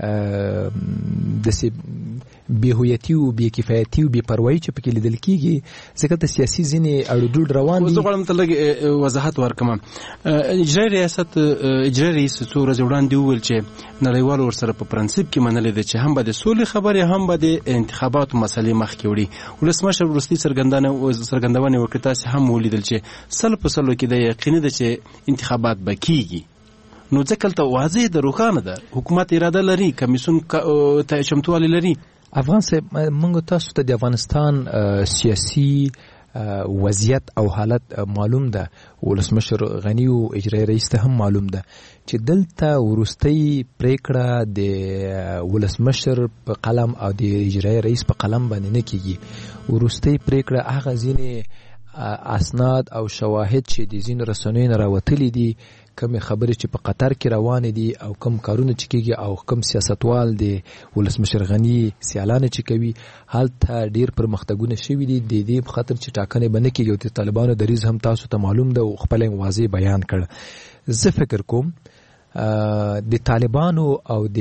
داسې بېهویتي او بېکفایتي او بېپروایي چې پکې لیدل کېږي، ځکه د سیاسي ځینې اړودوړ روان دي. زه غواړم ته لږ وضاحت ورکړم. اجرایي ریاست اجرایي رئیس څو ورځې وړاندې وویل چې نړیوالو ورسره په پرنسپ کې منلې ده چې هم به د سولې خبرې هم به د انتخاباتو مسلې مخکې وړي. ولسمشر وروستۍ څرګندونې وکړې، تاسې هم ولیدل چې سل په سلو کې د یقیني ده چې انتخابات به کېږي. نو ځکه هلته واضح ده، روښانه ده، حکومت اراده لري، کمیسیون چمتووالی لري. افغان صاحب، موږ تاسو ته د افغانستان سیاسي وضعیت او حالت معلوم ده، ولسمشر غني او اجرایي رئیس ته هم معلوم ده چې دلته وروستۍ پریکړه د ولسمشر په قلم او د اجرایي رئیس په قلم باندې نه کېږي. وروستۍ پریکړه هغه ځینې اسناد او شواهد چې د ځینو رسنیو نه راوتلي دي، کمې خبرې چې په قطر کې روانې دي او کم کارونه چې کېږي او کم سیاستوال د ولسمشر غني سیالانه چې کوي، هلته ډېر پرمختګونه شوي دي. د دې په خاطر چې ټاکنې به نه کېږي او د طالبانو دریځ هم تاسو ته معلوم ده او خپل یې واضح بیان کړ. زه فکر کوم د طالبانو او د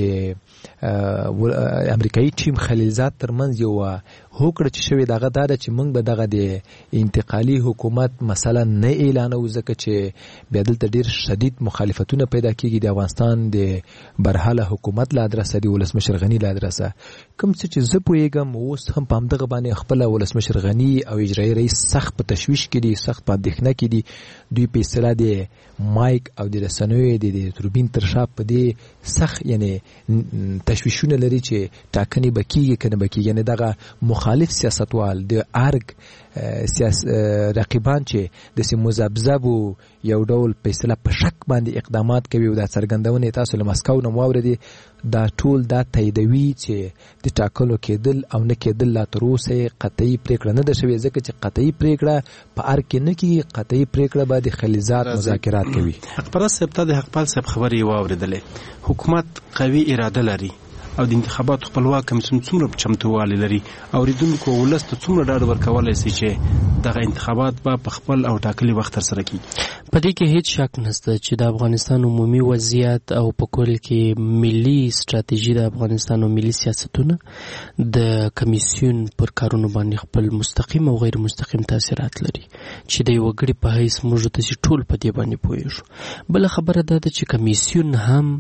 امریکایي ټیم خلیلزاد ترمنځ یو هوکړه چې شوې دغه دا ده چې موږ به دغه د انتقالي حکومت مثلا نه اعلانوو، ځکه چې بیا دلته ډېر شدید مخالفتونه پیدا کېږي د افغانستان د برحاله حکومت له ادرسه، د ولسمشر غني له ادرسه. کوم څه چې زه پوهېږم اوس هم په همدغه باندې خپله ولسمشر غني او اجرایي رئیس سخت په تشویش کې دي، سخت په اندېښنه کې دي. دوی په اصطلاح د مایک او د رسنیو د توربین تر شا په دې سخت یعنې تشویشونه لري چې ټاکنې به کېږي که نه به کېږي. یعنې دغه مخالف سیاستوال د ارګ سیاس رقیبان چې داسې مذبذب او یو ډول په اصطلاح په شک باندې اقدامات کوي او دا څرګندونې تاسو له مسکو نه واورېدې، دا ټول دا تاییدوي چې د ټاکلو کېدل او نه کېدل لا تر اوسه قطعي پرېکړه نه ده شوې، ځکه چې قطعي پرېکړه په ارګ کې نه کېږي، قطعي پرېکړه به د خلیلزاد مذاکرات کوي. حقپرست صاحب، ته د حقپال صاحب خبرې یې واورېدلې، حکومت قوي اراده لري او د انتخاباتو خپلواک کمیسیون څومره چمتووالی لري، اوریدونکو ولس ته څومره ډاډ ورکولی شي چې دغه انتخابات به په خپل او ټاکلي وخت ترسره کیږي؟ په دې کې هیڅ شک نشته چې د افغانستان عمومي وضعیت او په کل کې ملي ستراتیژي د افغانستان او ملي سیاستونه د کمیسیون پر کارونو باندې خپل مستقیم او غیر مستقیم تاثیرات لري چې د یو وګړي په حیث موږ ته ټول په دې باندې پوهیږو. بل خبره دا ده چې کمیسیون هم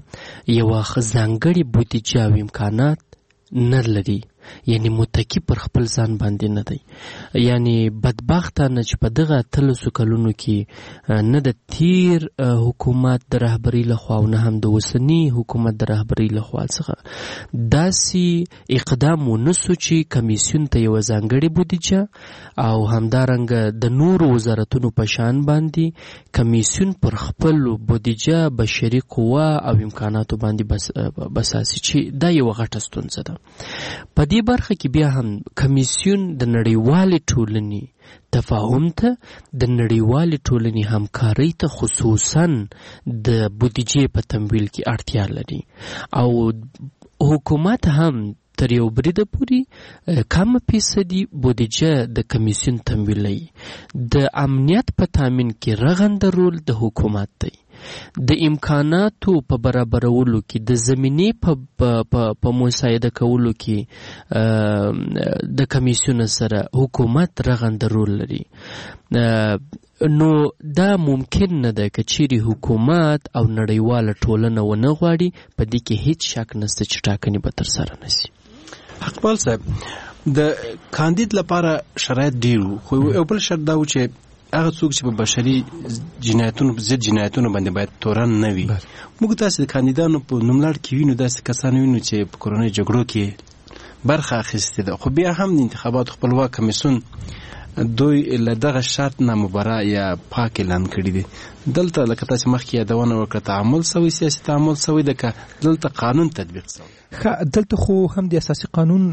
یو ځانګړي بودیجه او امکانات نه لري، یعنی متکی پر خپل ځان باندې نه دی. یعنی بدبختانه چې په دغه اتلسو کلونو کې نه د تیر حکومت د رهبرۍ لخوا او نه هم د اوسني حکومت د رهبرۍ لخوا څخه داسې اقدام ونه سو چې کمیسیون ته یوه ځانګړې بودیجه او همدارنګه د نورو وزارتونو په شان باندې کمیسیون پر خپل بودیجه، بشري قوه او امکاناتو باندې بس بساسي، چې دا یوه غټه ستونزه ده. په دې برخه کې بیا هم کمیسیون د نړیوالې ټولنې تفاهم ته، د نړیوالې ټولنې همکارۍ ته خصوصا د بودیجې په تمویل کې اړتیا لري او حکومت هم تر یو بریده پورې کم فیصدي بودیجه د کمیسیون تمویلوي. د امنیت په تامین کې رغنده رول د حکومت دی. د امکاناتو په برابرولو کې، د زمینې په مساعده کولو کې د کمیسیون سره حکومت رغنده رول لري. نو دا ممکن نه ده که چیرې حکومت او نړیواله ټولنه ونه غواړي، په دې کې هیڅ شک نشته چې ټاکنې به ترسره نشي. حقپال صاحب، د کاندید لپاره شرایط ډیر وو، خو یو بل شرط دا و چې هغه څوک چې په بشري جنایتونو ضد جنایتونو باندې باید تورن نه وي. موږ تاسې د کاندیدانو په نوملړ کې وینو داسې کسان وینو چې په کورنۍ جګړو کې برخه اخیستې ده، خو بیا هم د انتخاباتو خپلواک کمیسیون دوی له دغه شرط نه مبرا یا پاک اعلان کړي دي. دلته لکه تاسې مخکې یادونه وکړه تعامل سوی، سیاسي تعامل سوی ده، که دلته قانون تطبیق سوی؟ دلته خو هم د اساسي قانون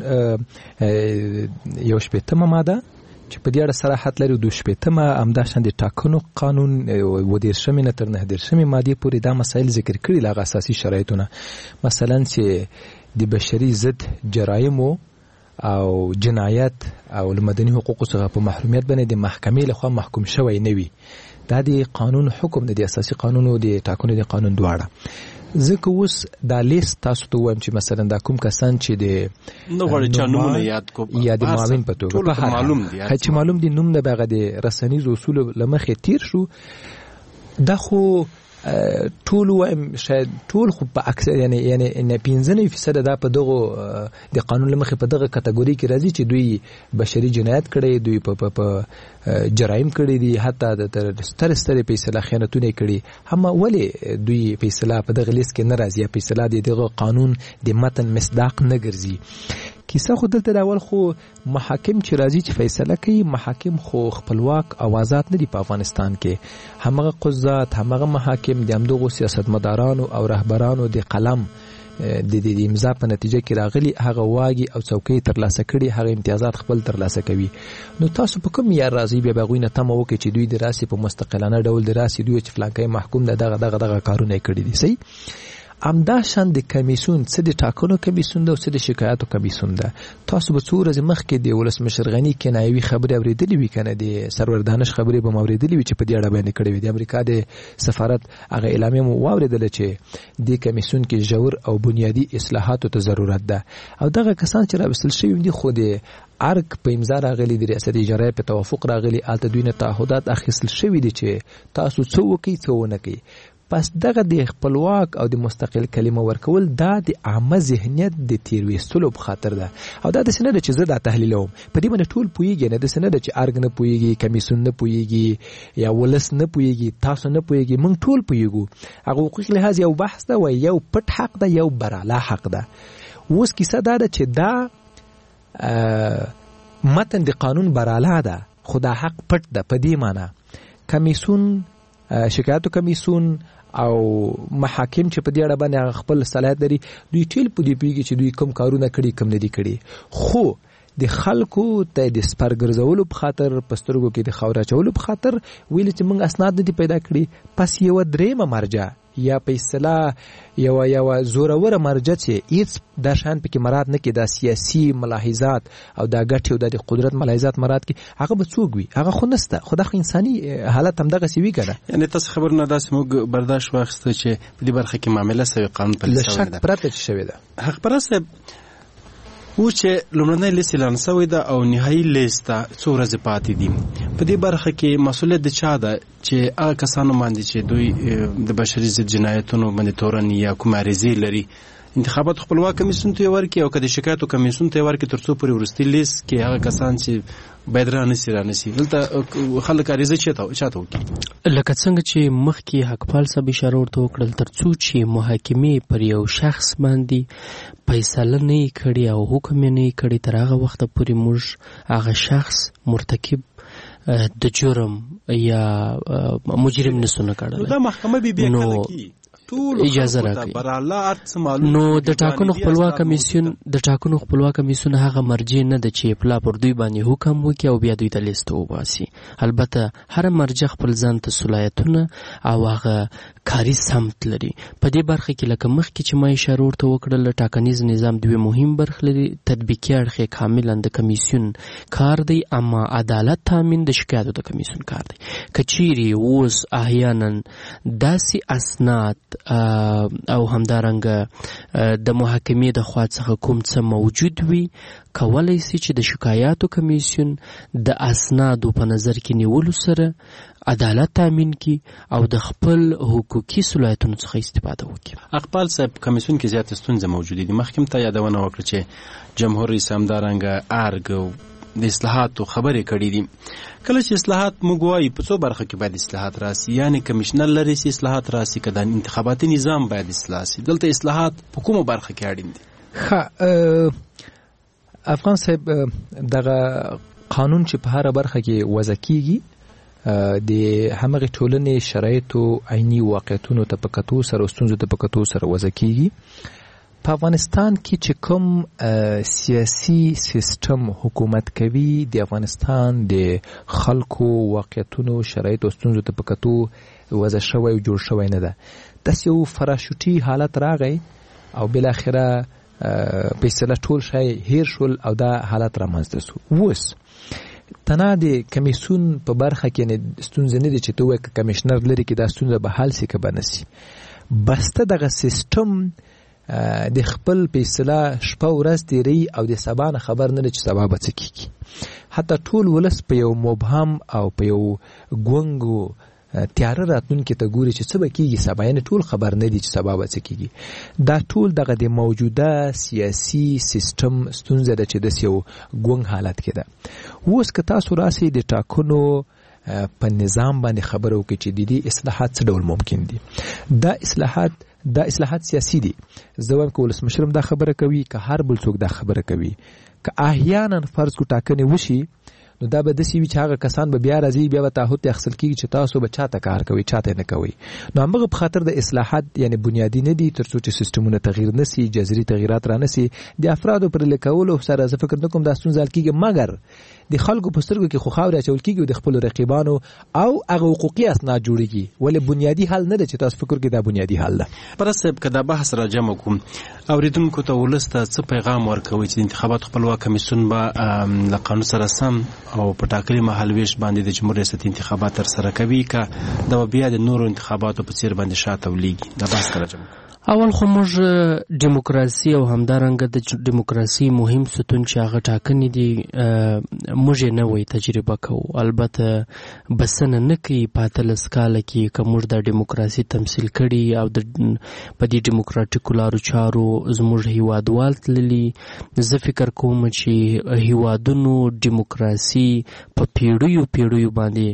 یو شپېتمه ماده چې په دې اړه صراحت لري، دوه شپېتمه همداشان د ټاکنو قانون اووه دېرشمې نه تر نهه دېرشمې مادې پورې دا مسایل ذکر کړي له هغه اساسي شرایطونه، مثلا چې د بشري ضد جرایمو او جنایت او مدني حقوقو څخه په محرومیت باندې د محکمې لخوا محکوم شوی نه وي. دا د قانون حکم د اساسي قانون او د ټاکنو د قانون دواړه. ځکه اوس دا لیست تاسو ته وایم چې مثلا دا کوم کسان چې د نو غواړي چې نومونه یاد کو یا د معاون په توګه په معلوم دي چې معلوم دي نوم د بغه د رسنیز اصول لمخې تیر شو، دا خو ټول وایم شاید ټول خو په اکثر یعنی یعنی نه پنځه فیصد دا په دغه د قانون لمخې په دغه کټګوري کې راځي چې دوی بشري جنایت کړي، دوی په په جرایم کړي دي، حتی د ستر ستر فیصله خیانتونه کړي، هم ولې دوی فیصله په دغه لیست کې نه راځي، فیصله د دغه قانون د متن مصداق نه ګرځي. کیسه خو دلته د اول خو محاکم چې راځي چې فیصله کوي، محاکم خو خپلواک او آزاد نه دي په افغانستان کې. همغه قضات، همغه محاکم د همدغو سیاستمدارانو او رهبرانو د قلم د دې امضا په نتیجه کې راغلي هغه واګي او څوکۍ ترلاسه کړي، هغه امتیازات خپل ترلاسه کوي. نو تاسو په کوم معیار راځي بیا به هغوی نه تمه وکړي چې دوی د راسي په مستقلانه ډول د راسي دوی چې فلانکی محکوم ده دغه دغه دغه کارونه کړي دي. صحیح همداشان د کمیسیون څه د ټاکنو کمیسیون ده او څه د شکایاتو کمیسیون ده. تاسو به څو ورځې مخکې د ولسمشر غني کنایوي خبرې اورېدلې وي، کنه د سرور دانش خبرې به مو اورېدلې وي چې په دې اړه باندې کړې وي. د امریکا د سفارت هغه اعلامیه مو واورېدله چې د کمیسیون کې ژور او بنیادي اصلاحاتو ته ضرورت ده، او دغه کسان چې راوستل شوي دي خو د ارګ په امضا راغلي، د ریاست اجرایه په توافق راغلي، هلته دوی نه تعهدات اخیستل شوي دي چې تاسو څه وکړئ څه ونه کوئ. پس دغه د خپلواک او د مستقل کلمه ورکول دا د عامه ذهنیت د تیرویستلو په خاطر ده، او دا داسې نه ده چې زه دا تحلیلوم. په دې باندې ټول پوهېږي، نه داسې نه ده چې ارګ نه پوهېږي، کمیسیون نه پوهېږي، یا ولس نه پوهېږي، تاسو نه پوهېږي، موږ ټول پوهېږو. هغه حقوقي لحاظ یو بحث ده، وایي یو پټ حق ده، یو براله حق ده. اوس کیسه دا ده چې دا متن د قانون براله ده، خو دا حق پټ ده. په دې معنی کمیسیون، شکایاتو کمیسیون او محاکم چې په دې اړه باندې خپل صلاحیت لري، دوی ټول په دې پوهېږي چې دوی کوم کارونه کړي کوم نه دي کړي، خو د خلکو ته د سپرګرځولو په خاطر، په سترګو کې د خاورې اچولو په خاطر ویلي چې موږ اسناد نه دي پیدا کړي. پس یوه درېیمه مرجع یا په اصطلاح یوه یوه زوروره مرجع چې هېڅ دا شیان پکې مراعات نه کړي، دا سیاسي ملاحظات او دا ګټې او د قدرت ملاحظات مراعات کړي، هغه به څوک وي؟ هغه خو نشته. خو دا خو انساني حالت همدغسې وي که نه؟ یعنې تاسو خبرونه داسې موږ برداشت واخیسته چې په دې برخه کې معامله سوې، قانون پلي سوی ده، له شک پرته چې شوې ده. حقپرست صاحب، اوس چې لومړنی لیست اعلان سوی ده او نهایي لیست ته څو ورځې پاتې دي، په دې برخه کې مسؤلیت د چا ده چې هغه کسانو باندې چې دوی د بشري ضد جنایتونو باندې تورن یا کوم عریضې لري انتخابات خپلواک کمیسیون ته ورکړي او که د شکایتو کمیسیون ته ورکړي تر څو پورې وروستي لیست کې هغه کسان چې باید رانسي رانسي دلته خلک عریضه چاته چاته وکړي لکه څنګه چې مخکې حقپال صاحب اشاره ورته وکړل تر څو چې محاکمې پر یو شخص باندې فیصله نه یې کړې او حکم یې نه یې کړی تر هغه وخته پورې موږ هغه شخص مرتکب د جرم یا مجرم نسو نه کړلی دا محکمه به بیا کله کیږي اجازه راکړي نو د ټاکنو خپلواک کمیسیون د ټاکنو خپلواک کمیسیون هغه مرجع نه ده چې پلا پر دوی باندې حکم وکړي او بیا دوی ته لیست وباسي. البته هر مرجع خپل ځان ته صلاحیتونه او هغه کاري سمت لري. په دې برخه کې لکه مخکې چې ما اشاره ورته وکړل ټاکنیز نظام دوی مهم برخه لري. تطبیقي اړخ کاملا د کمیسیون کار دی اما عدالت تامین د شکایتو د کمیسیون کار دی. کچيري اوس احیانا داسې اسناد او همدارنګه د محاکمې د خوا څخه کوم څه موجود وي کولای شي چې د شکایاتو کمیسیون د اسنادو په نظر کې نیولو سره عدالت تامین کی او د خپل حقوقي صلاحیتونو څخه استفاده وکړي. اقبال صاحب کمیسیون کې زیات ستونزې موجودې دي. مخکې ته یادونه وکړه چې جمهور رئیس همدارنګه ارګ د اصلاحاتو خبرې کړې دي. کله چې اصلاحات موږ وایو په څو برخه کې باید اصلاحات راسي یعنی کمیشنر لري چې اصلاحات راسي که د انتخاباتي نظام باید اصلاح شي. دلته اصلاحات په کومه برخه کې اړین دي؟ ښه افغان صاحب دغه قانون چې په هر برخه کې وضع کیږي د همغه ټولنې شرایطو عیني واقعیتونو ته په کتو سره ستونزو ته په کتو سره وضع کیږي. په افغانستان کې چې کوم سیاسي سیستم حکومت کوي د افغانستان د خلکو واقعیتونو شرایطو ستونزو ته په کتو وضع شوی او جوړ شوی نه ده. داسې یو فراشوټي حالت راغی او بالاخره په اصطلاح ټول شی هیر شول او دا حالت رامنځته شو. اوس تنها د کمیسیون په برخه کې ستونزه نه دي چې ته وایې که کمیشنر لري کې دا ستونزه به حل سي که به نه سي. بسته دغه سیستم د خپل په اصطلاح شپه ورځ تیری او د سبا نه خبر نه لري چې سبا به څه کیږي. حتی ټول ولس په یو مبهم او په یو ګونګو تیاره راتلونکي ته ګوري چې څه به کیږي سبا، یعنې ټول خبر نه دي چې سبا به څه کیږي. دا ټول دغه د موجوده سیاسي سیستم ستونزه ده چې داسې یو ګونګ حالت کې ده. اوس که تاسو راسئ د ټاکنو په نظام باندې خبره وکړئ چې د دې اصلاحات څه ډول ممکن دي. دا اصلاحات دا اصلاحات سیاسي دي. زه وایم که ولسمشر هم دا خبره کوي که هر بل څوک دا خبره کوي که احیانا فرض کو ټاکنې وشي نو دا به داسې وي چې هغه کسان به بیا راځي بیا به تعهد اخیستل کېږي چې تاسو به چاته کار کوئ چاته نه کوئ. نو همغه په خاطر د اصلاحات یعنی بنیادي نه دي تر څو چې سیستمونه تغییر نه سي جذري تغییرات را نه سي د افرادو پر لیکولو سره زه فکر نه کوم دا ستونزه حل کېږي مګر د خلکو په سترګو کې خو خاورې اچول کېږي او د خپلو رقیبانو او هغه حقوقي اسناد جوړېږي ولې بنیادي حل نه دی چې تاسو فکر کې دا بنیادي حل ده. پرست صاحب که دا بحث را جمع کوم اورېدونکو ته ولس ته څه پیغام ورکوي چې د انتخاباتو خپلواک کمیسیون به له قانون سره سم او په ټاکلي مهالویش باندې د جمهور ریاست انتخابات ترسره کوي که دا بیا د نورو انتخاباتو په څیر باندې شاته ولیږي؟ دا بحث کله جمع اول خو موږ دیموکراسي او همدارنګه د دیموکراسي مهم ستون چې هغه ټاکنې دي موږ یې نوی تجربه کوو. البته بسنه نه کوي په اتلس کاله کې که موږ د دیموکراسي تمثیل کړي او د په دې دیموکراتیکو لارو چارو زموږ هیوادوال تللي. زه فکر کوم چې هیوادونو دیموکراسي په پیړیو پیړیو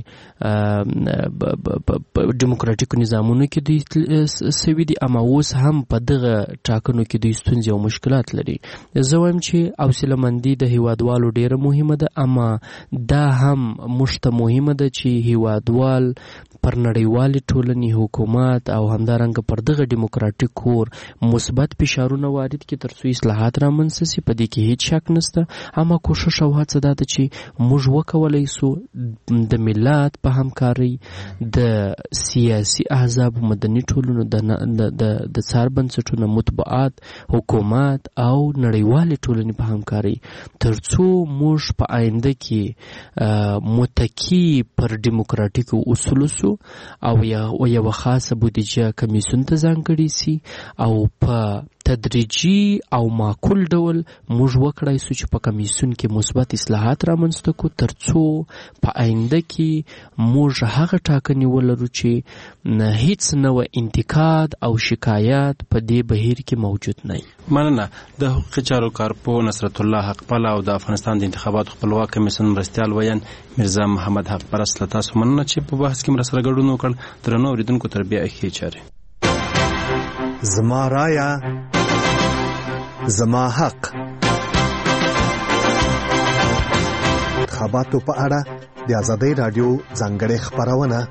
باندې دیموکراتیکو نظامونو کې دوی سوي دي اما اوس هم په دغه ټاکنو کې دوی ستونزې او مشکلات لري. زه وایم چې حوصله‌مندي د هیوادوالو ډیره مهمه ده اما دا هم موږ ته مهمه ده چې هیوادوال پر نړیوالې ټولنې حکومت او همدارنګه پر دغه دیموکراتیک کور مثبت فشارونه وارد کړي تر څو اصلاحات رامنځته سي. په دې کې هیڅ شک نشته اما کوشش او هڅه دا ده چې موږ وکولی سو د ملت په همکارۍ د سیاسي احزاب مدني ټولنو د د څار بنسټونو مطبوعات حکومت او نړیوالې ټولنې په همکارۍ تر څو موږ په آینده کې متکی پر دیموکراتیکو اصولو سو او یو خاصه بودیجه کمیسیون ته ځانګړې سي او په تدریجي او معقول ډول موږ وکړای سو چې په کمیسیون کې مثبت اصلاحات رامنځته کړو ترڅو په آینده کې موږ هغه ټاکنې ولرو چې هیڅ نوع انتقاد او شکایات په دې بهیر کې موجود نه وي. مننه. د حقوقي چارو کارپو نصرت الله حقپال او د افغانستان د انتخاباتو خپلواک کمیسیون مرستیال ویان مرزا محمد حق پرست له تاسو مننه چې په بحث کې مرسته ګډون وکړ. درنو اوریدونکو تر بیا ښې چارې. زما رایا زما حق. انتخاباتو په اړه د آزادۍ رادیو ځانګړې خپرونه.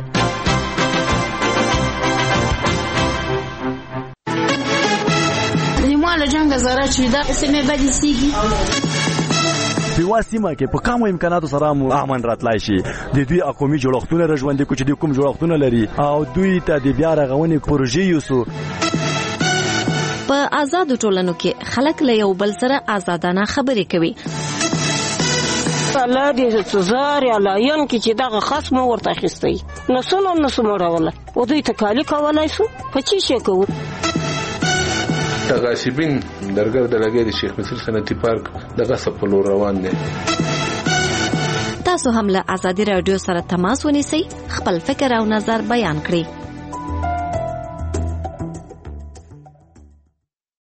لیمواله جنګ زاره چې دا سیمه بدی سیږي په واسمه کې په کومو امکاناتو سره مو امن راتلای شي. د دوی اقومي جوړښتونه رژوندې کو چې د کوم جوړښتونه لري او دوی ته د بیا رغونې پروژې یوسو. په آزادو ټولنو کې خلک له یو بل سره آزادانه خبرې کوي. الله دې سزار یا لاین کې چې دغه خصم ورته اخیستی نسونه نسمه راوله او دوی تکالی کولای شو په چی شي کوو. تغاصبین درګر د لګې د شیخ مصر صنعتي پارک دغه سپلو روان دي. تاسو هم له آزادي رادیو سره تماس ونیسئ، خپل فکر او نظر بیان کړئ.